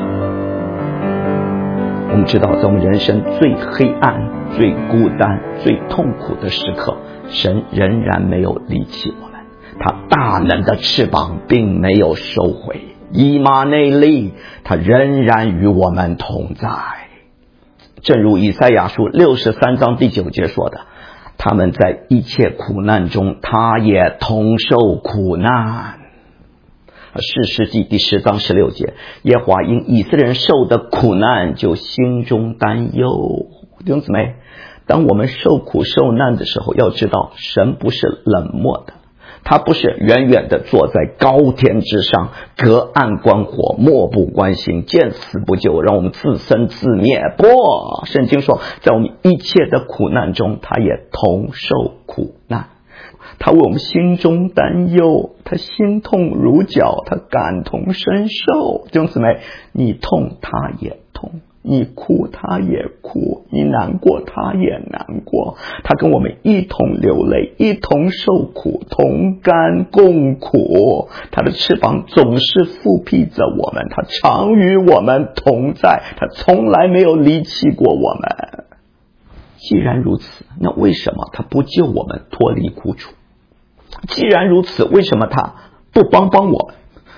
我们知道在我们人生最黑暗、最孤单、最痛苦的时刻，神仍然没有离弃我们，他大能的翅膀并没有收回，以马内利，他仍然与我们同在。正如以赛亚书六十三章第九节说的，他们在一切苦难中，他也同受苦难。士师记第十章十六节，耶和华因以色列人受的苦难就心中担忧。弟兄姊妹，当我们受苦受难的时候，要知道神不是冷漠的，他不是远远的坐在高天之上，隔岸观火，漠不关心，见死不救，让我们自生自灭。不，圣经说在我们一切的苦难中，他也同受苦难，他为我们心中担忧，他心痛如绞，他感同身受。弟兄姊妹，你痛他也痛，你哭他也哭，你难过他也难过，他跟我们一同流泪，一同受苦，同甘共苦。他的翅膀总是覆庇着我们，他常与我们同在，他从来没有离弃过我们。既然如此，那为什么他不救我们脱离苦楚？既然如此，为什么他不帮帮我们？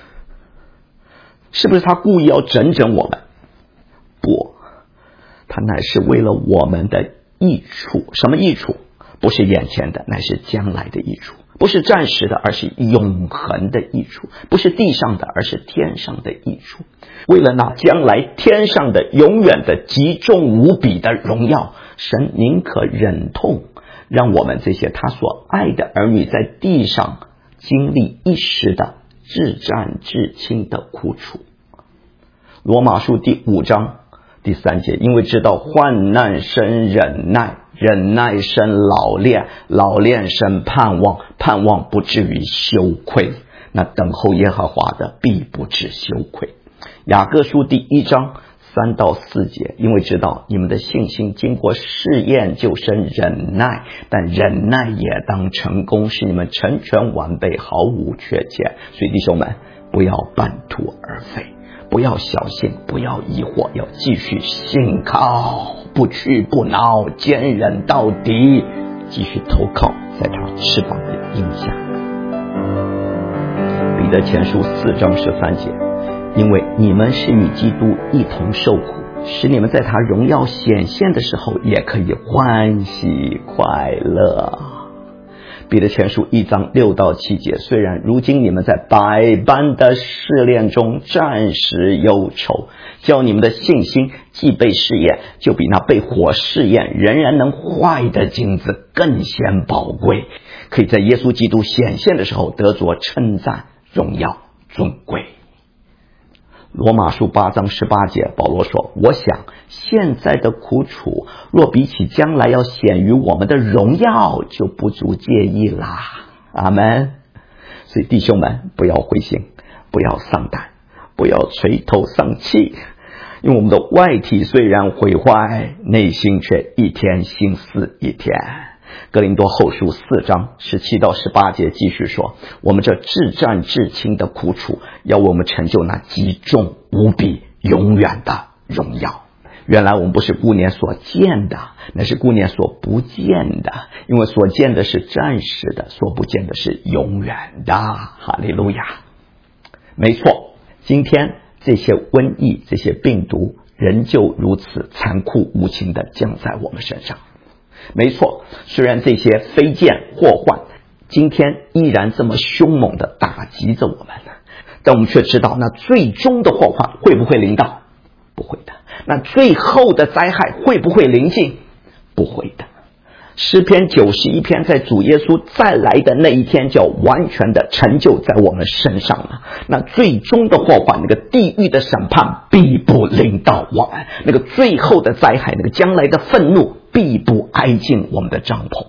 是不是他故意要整整我们？不，他乃是为了我们的益处。什么益处？不是眼前的，乃是将来的益处；不是暂时的，而是永恒的益处；不是地上的，而是天上的益处。为了那将来天上的永远的极重无比的荣耀，神宁可忍痛让我们这些他所爱的儿女在地上经历一时的至战至轻的苦楚。罗马书第五章第三节，因为知道患难生忍耐，忍耐生老练，老练生盼望，盼望不至于羞愧，那等候耶和华的必不致羞愧。雅各书第一章三到四节，因为知道你们的信心经过试验就生忍耐，但忍耐也当成功，使你们成全完备，毫无缺欠。所以弟兄们，不要半途而废，不要小信，不要疑惑，要继续信靠，不屈不挠，坚忍到底，继续投靠在他翅膀的荫下。彼得前书四章十三节，因为你们是与基督一同受苦，使你们在他荣耀显现的时候也可以欢喜快乐。彼得前书一章六到七节，虽然如今你们在百般的试炼中暂时忧愁，叫你们的信心既被试验，就比那被火试验仍然能坏的金子更显宝贵，可以在耶稣基督显现的时候得着称赞、荣耀、尊贵。罗马书八章十八节，保罗说，我想现在的苦楚若比起将来要显于我们的荣耀，就不足介意啦。阿们。所以弟兄们，不要灰心，不要丧胆，不要垂头丧气，因为我们的外体虽然毁坏，内心却一天新似一天。哥林多后书四章十七到十八节继续说，我们这至战至轻的苦楚，要为我们成就那极重无比永远的荣耀。原来我们不是顾念所见的，那是顾念所不见的，因为所见的是暂时的，所不见的是永远的。哈利路亚。没错，今天这些瘟疫、这些病毒仍旧如此残酷无情地降在我们身上。没错，虽然这些飞剑祸患今天依然这么凶猛地打击着我们，但我们却知道那最终的祸患会不会临到？不会的。那最后的灾害会不会临近？不会的。诗篇九十一篇在主耶稣再来的那一天就要完全的成就在我们身上了。那最终的祸患，那个地狱的审判必不临到我们，那个最后的灾害，那个将来的愤怒必不挨近我们的帐篷。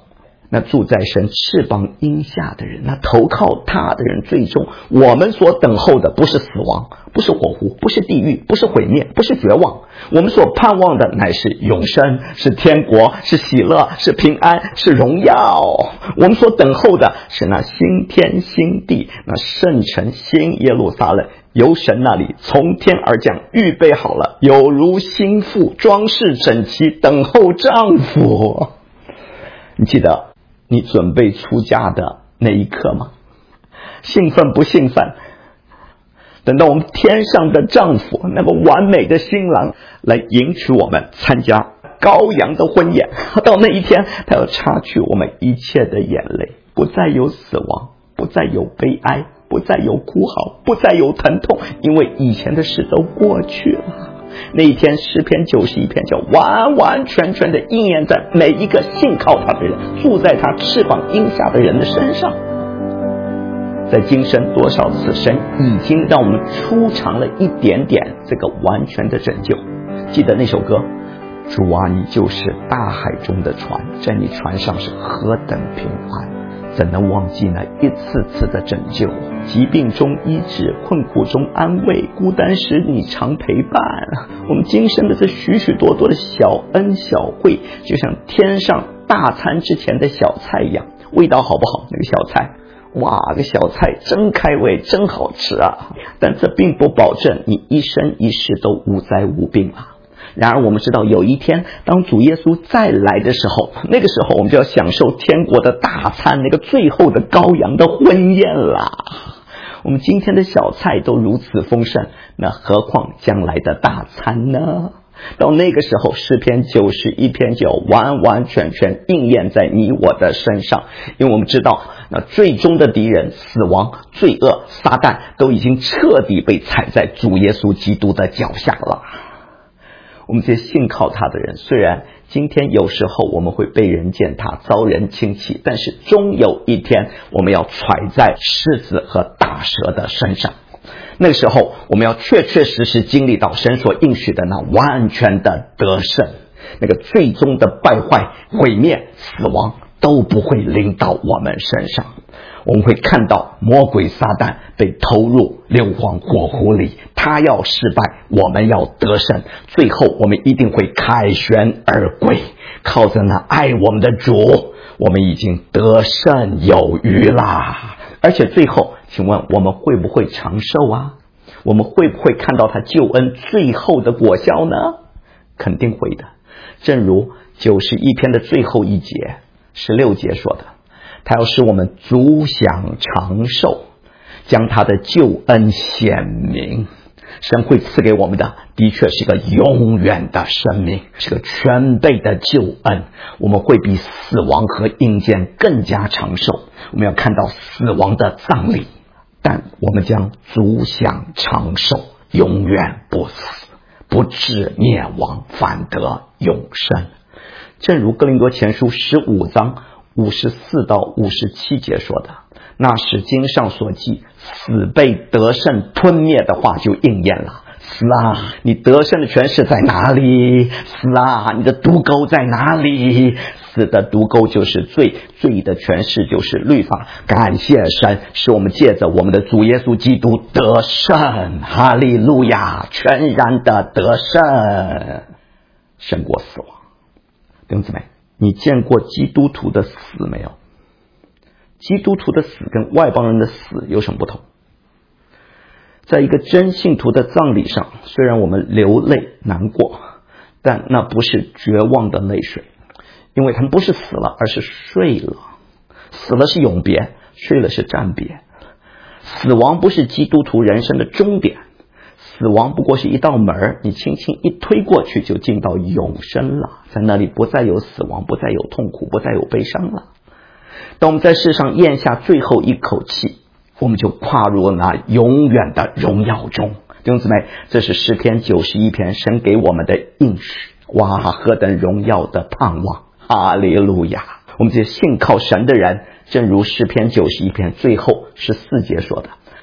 那住在神翅膀荫下的人，那投靠他的人，最终我们所等候的不是死亡，不是火湖，不是地狱，不是毁灭，不是绝望，我们所盼望的乃是永生，是天国，是喜乐，是平安，是荣耀。我们所等候的是那新天新地，那圣城新耶路撒冷，由神那里从天而降，预备好了，有如新妇装饰整齐，等候丈夫。你记得你准备出嫁的那一刻吗？兴奋不兴奋？等到我们天上的丈夫，那个完美的新郎来迎娶我们，参加羔羊的婚宴，到那一天他要擦去我们一切的眼泪，不再有死亡，不再有悲哀，不再有哭嚎，不再有疼痛，因为以前的事都过去了。那一天诗篇九十一篇就完完全全的应验在每一个信靠他的人，住在他翅膀荫下的人的身上。在今生多少次神已经让我们出尝了一点点这个完全的拯救。记得那首歌，主啊，你就是大海中的船，在你船上是何等平安，怎能忘记那一次次的拯救？疾病中医治，困苦中安慰，孤单时你常陪伴。我们今生的这许许多多的小恩小惠，就像天上大餐之前的小菜一样，味道好不好？那个小菜，哇，这个小菜真开胃，真好吃啊！但这并不保证你一生一世都无灾无病啊。然而我们知道，有一天当主耶稣再来的时候，那个时候我们就要享受天国的大餐，那个最后的羔羊的婚宴啦。我们今天的小菜都如此丰盛，那何况将来的大餐呢？到那个时候，诗篇九十一篇就完完全全应验在你我的身上。因为我们知道，那最终的敌人死亡、罪恶、撒旦都已经彻底被踩在主耶稣基督的脚下了。我们这些信靠他的人，虽然今天有时候我们会被人践踏，遭人轻弃，但是终有一天我们要踹在狮子和大蛇的身上。那个时候我们要确确实实经历到神所应许的那完全的得胜，那个最终的败坏、毁灭、死亡都不会临到我们身上。我们会看到魔鬼撒旦被投入硫磺火湖里，他要失败，我们要得胜，最后我们一定会凯旋而归。靠着那爱我们的主，我们已经得胜有余啦。而且最后，请问我们会不会长寿啊？我们会不会看到他救恩最后的果效呢？肯定会的。正如九十一篇的最后一节十六节说的，他要使我们足享长寿，将他的救恩显明。神会赐给我们的的确是个永远的生命，是个全备的救恩。我们会比死亡和阴间更加长寿。我们要看到死亡的葬礼，但我们将足享长寿，永远不死，不至灭亡，反得永生。正如哥林多前书十五章五十四到五十七节说的，那使经上所记死被得胜吞灭的话就应验了。死啊，你得胜的权势在哪里？死啊，你的毒钩在哪里？死的毒钩就是罪，罪的权势就是律法。感谢神，使我们借着我们的主耶稣基督得胜，哈利路亚，全然的得胜，胜过死亡。弟兄姊妹，你见过基督徒的死没有？基督徒的死跟外邦人的死有什么不同？在一个真信徒的葬礼上，虽然我们流泪难过，但那不是绝望的泪水，因为他们不是死了，而是睡了。死了是永别，睡了是暂别。死亡不是基督徒人生的终点，死亡不过是一道门，你轻轻一推过去就进到永生了，在那里不再有死亡，不再有痛苦，不再有悲伤了。当我们在世上咽下最后一口气，我们就跨入了那永远的荣耀中。弟兄姊妹，这是诗篇九十一篇神给我们的应许。哇，何等荣耀的盼望，哈利路亚！我们这些信靠神的人，正如诗篇九十一篇最后十四节说的，他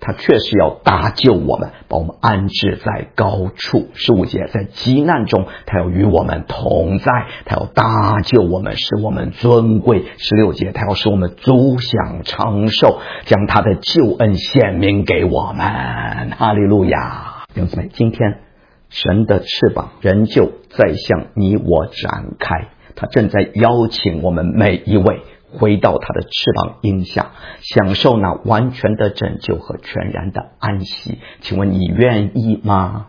他确实要搭救我们，把我们安置在高处。十五节，在急难中他要与我们同在，他要搭救我们，使我们尊贵。十六节，他要使我们足享长寿，将他的救恩显明给我们。哈利路亚！弟兄姊妹，今天神的翅膀仍旧在向你我展开，他正在邀请我们每一位回到他的翅膀荫下，享受那完全的拯救和全然的安息。请问你愿意吗？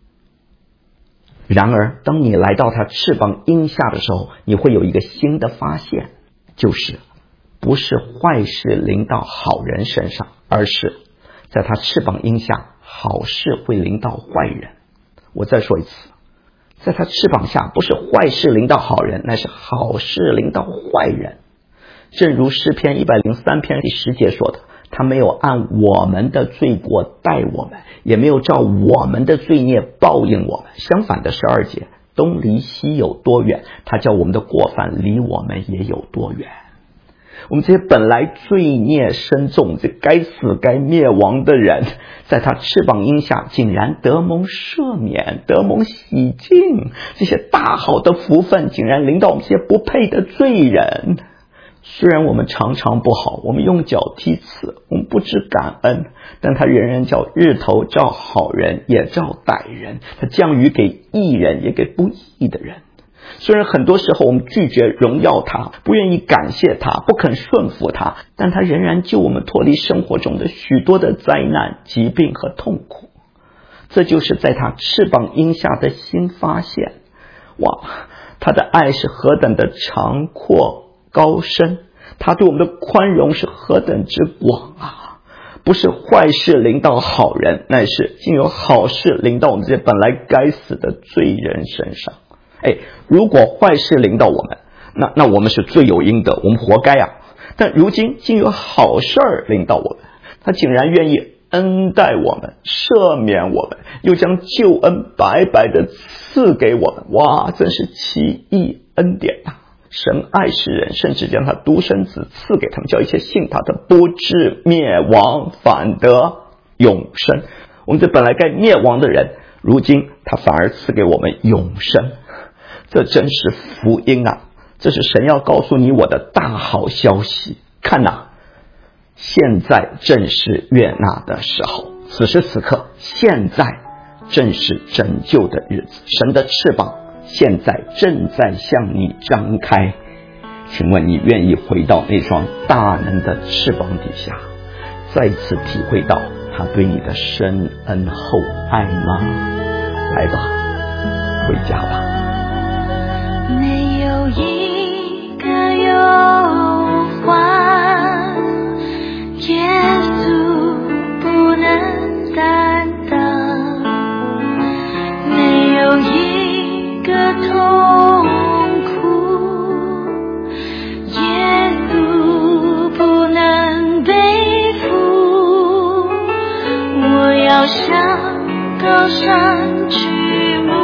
然而当你来到他翅膀荫下的时候，你会有一个新的发现，就是不是坏事临到好人身上，而是在他翅膀荫下，好事会临到坏人。我再说一次，在他翅膀下，不是坏事临到好人，乃是好事临到坏人。正如诗篇一百零三篇第十节说的，他没有按我们的罪过待我们，也没有照我们的罪孽报应我们。相反的，十二节，东离西有多远，他叫我们的过犯离我们也有多远。我们这些本来罪孽深重，这该死该灭亡的人，在他翅膀荫下竟然得蒙赦免，得蒙洗净，这些大好的福分竟然临到我们这些不配的罪人。虽然我们常常不好，我们用脚踢刺，我们不知感恩，但他仍然叫日头照好人也照歹人，他降雨给义人也给不义的人。虽然很多时候我们拒绝荣耀他，不愿意感谢他，不肯顺服他，但他仍然救我们脱离生活中的许多的灾难、疾病和痛苦。这就是在他翅膀荫下的新发现。哇，他的爱是何等的长阔高深，他对我们的宽容是何等之广啊！不是坏事临到好人，乃是竟有好事临到我们这些本来该死的罪人身上。哎，如果坏事临到我们，那那我们是罪有应得，我们活该啊！但如今竟有好事儿临到我们，他竟然愿意恩待我们，赦免我们，又将救恩白白的赐给我们。哇，真是奇异恩典啊！神爱世人，甚至将他独生子赐给他们，叫一切信他的不至灭亡，反得永生。我们这本来该灭亡的人，如今他反而赐给我们永生。这真是福音啊！这是神要告诉你我的大好消息。看哪，现在正是悦纳的时候，此时此刻，现在正是拯救的日子。神的翅膀现在正在向你张开，请问你愿意回到那双大能的翅膀底下，再次体会到他对你的深恩厚爱吗？来吧，回家吧。 没有一个忧患，耶稣不能担当，没有一个痛苦，耶稣不能背负。我要向高山去牧，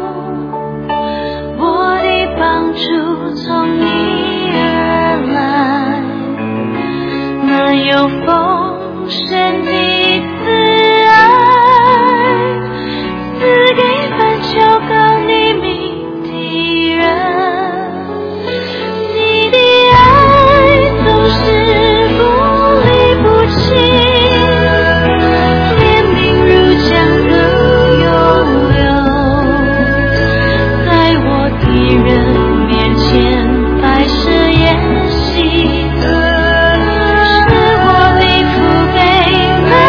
我的帮助从你而来，那有丰盛的慈爱，赐给凡求告你名的人。你的爱总是不离不弃，怜悯如江河涌流，在我敌人面前摆设筵席，使我的福杯满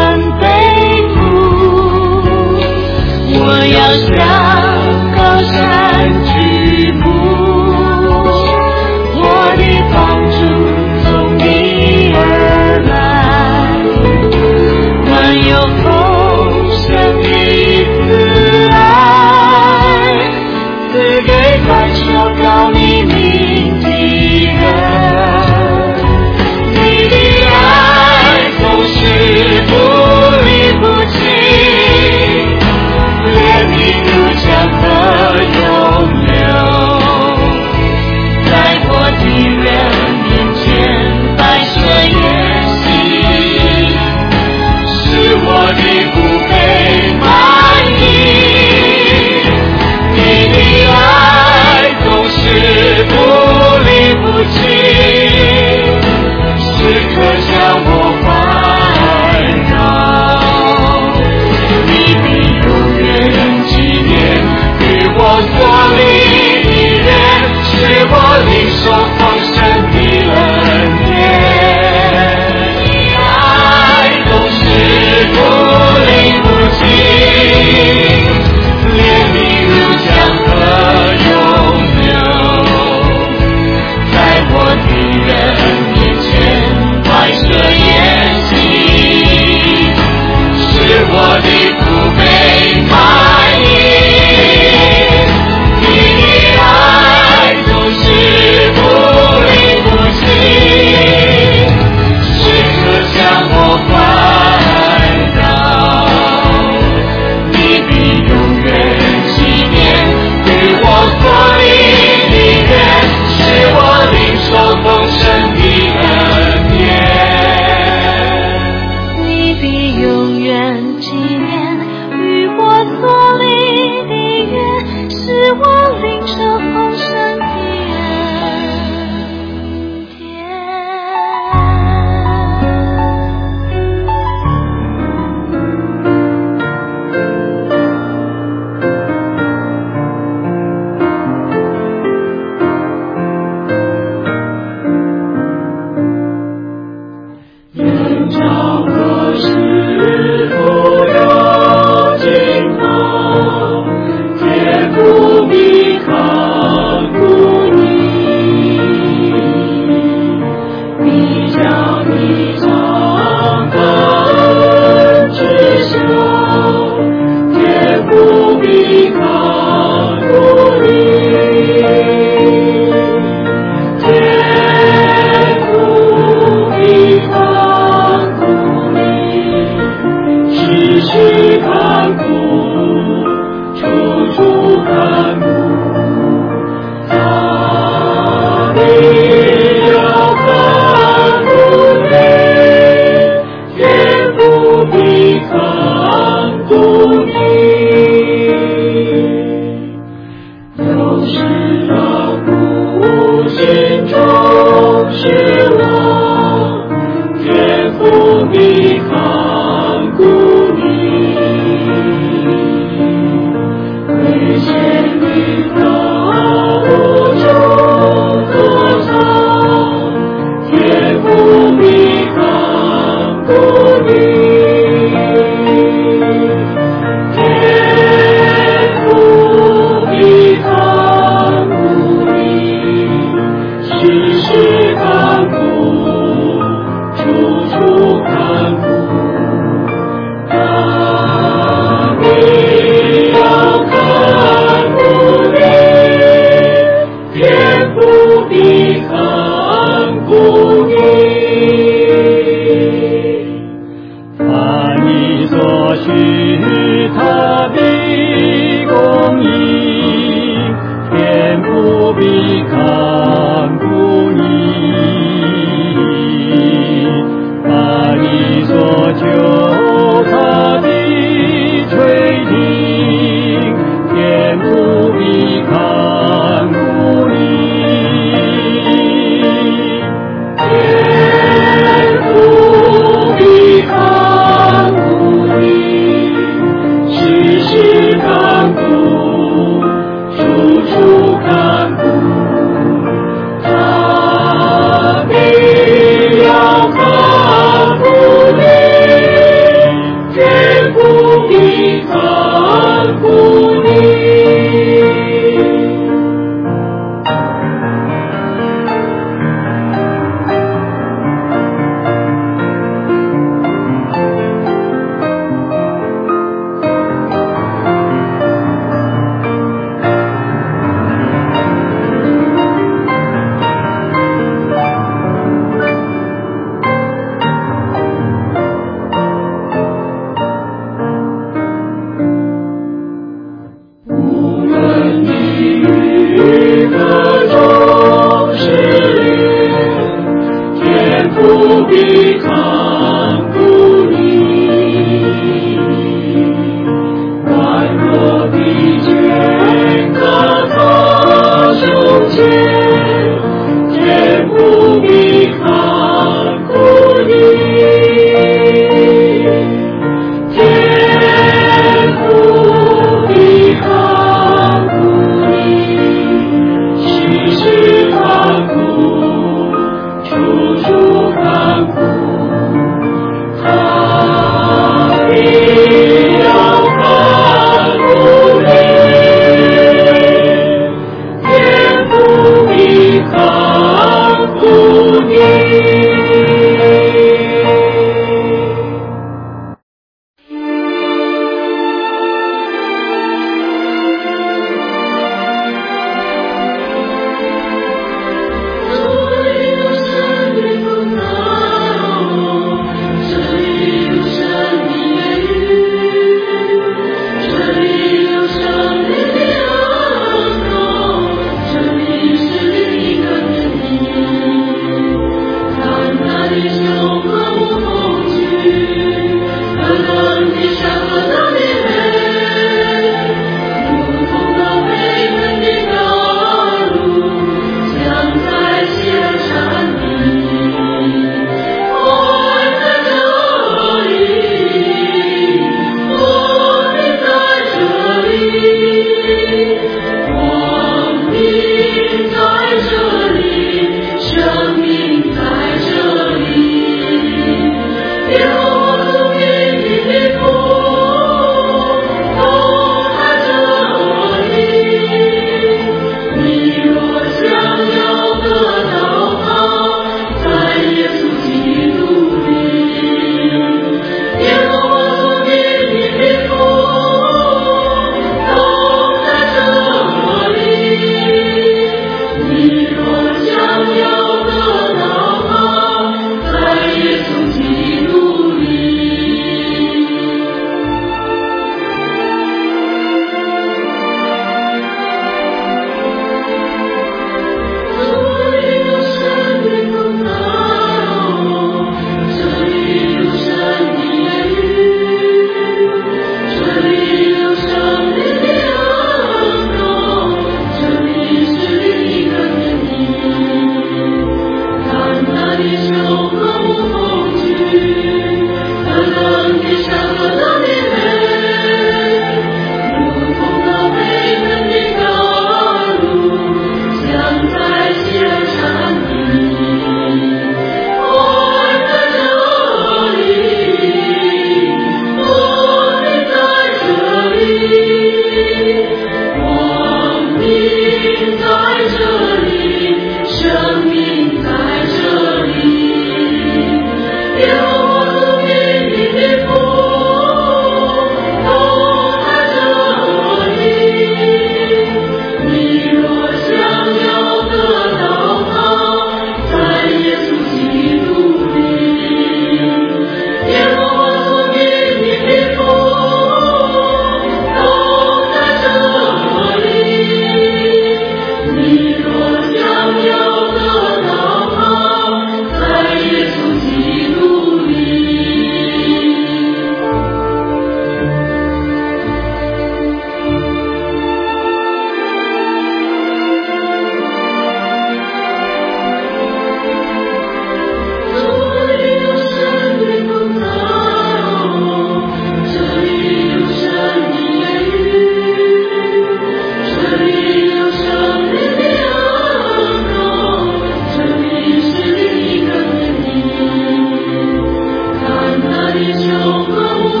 求和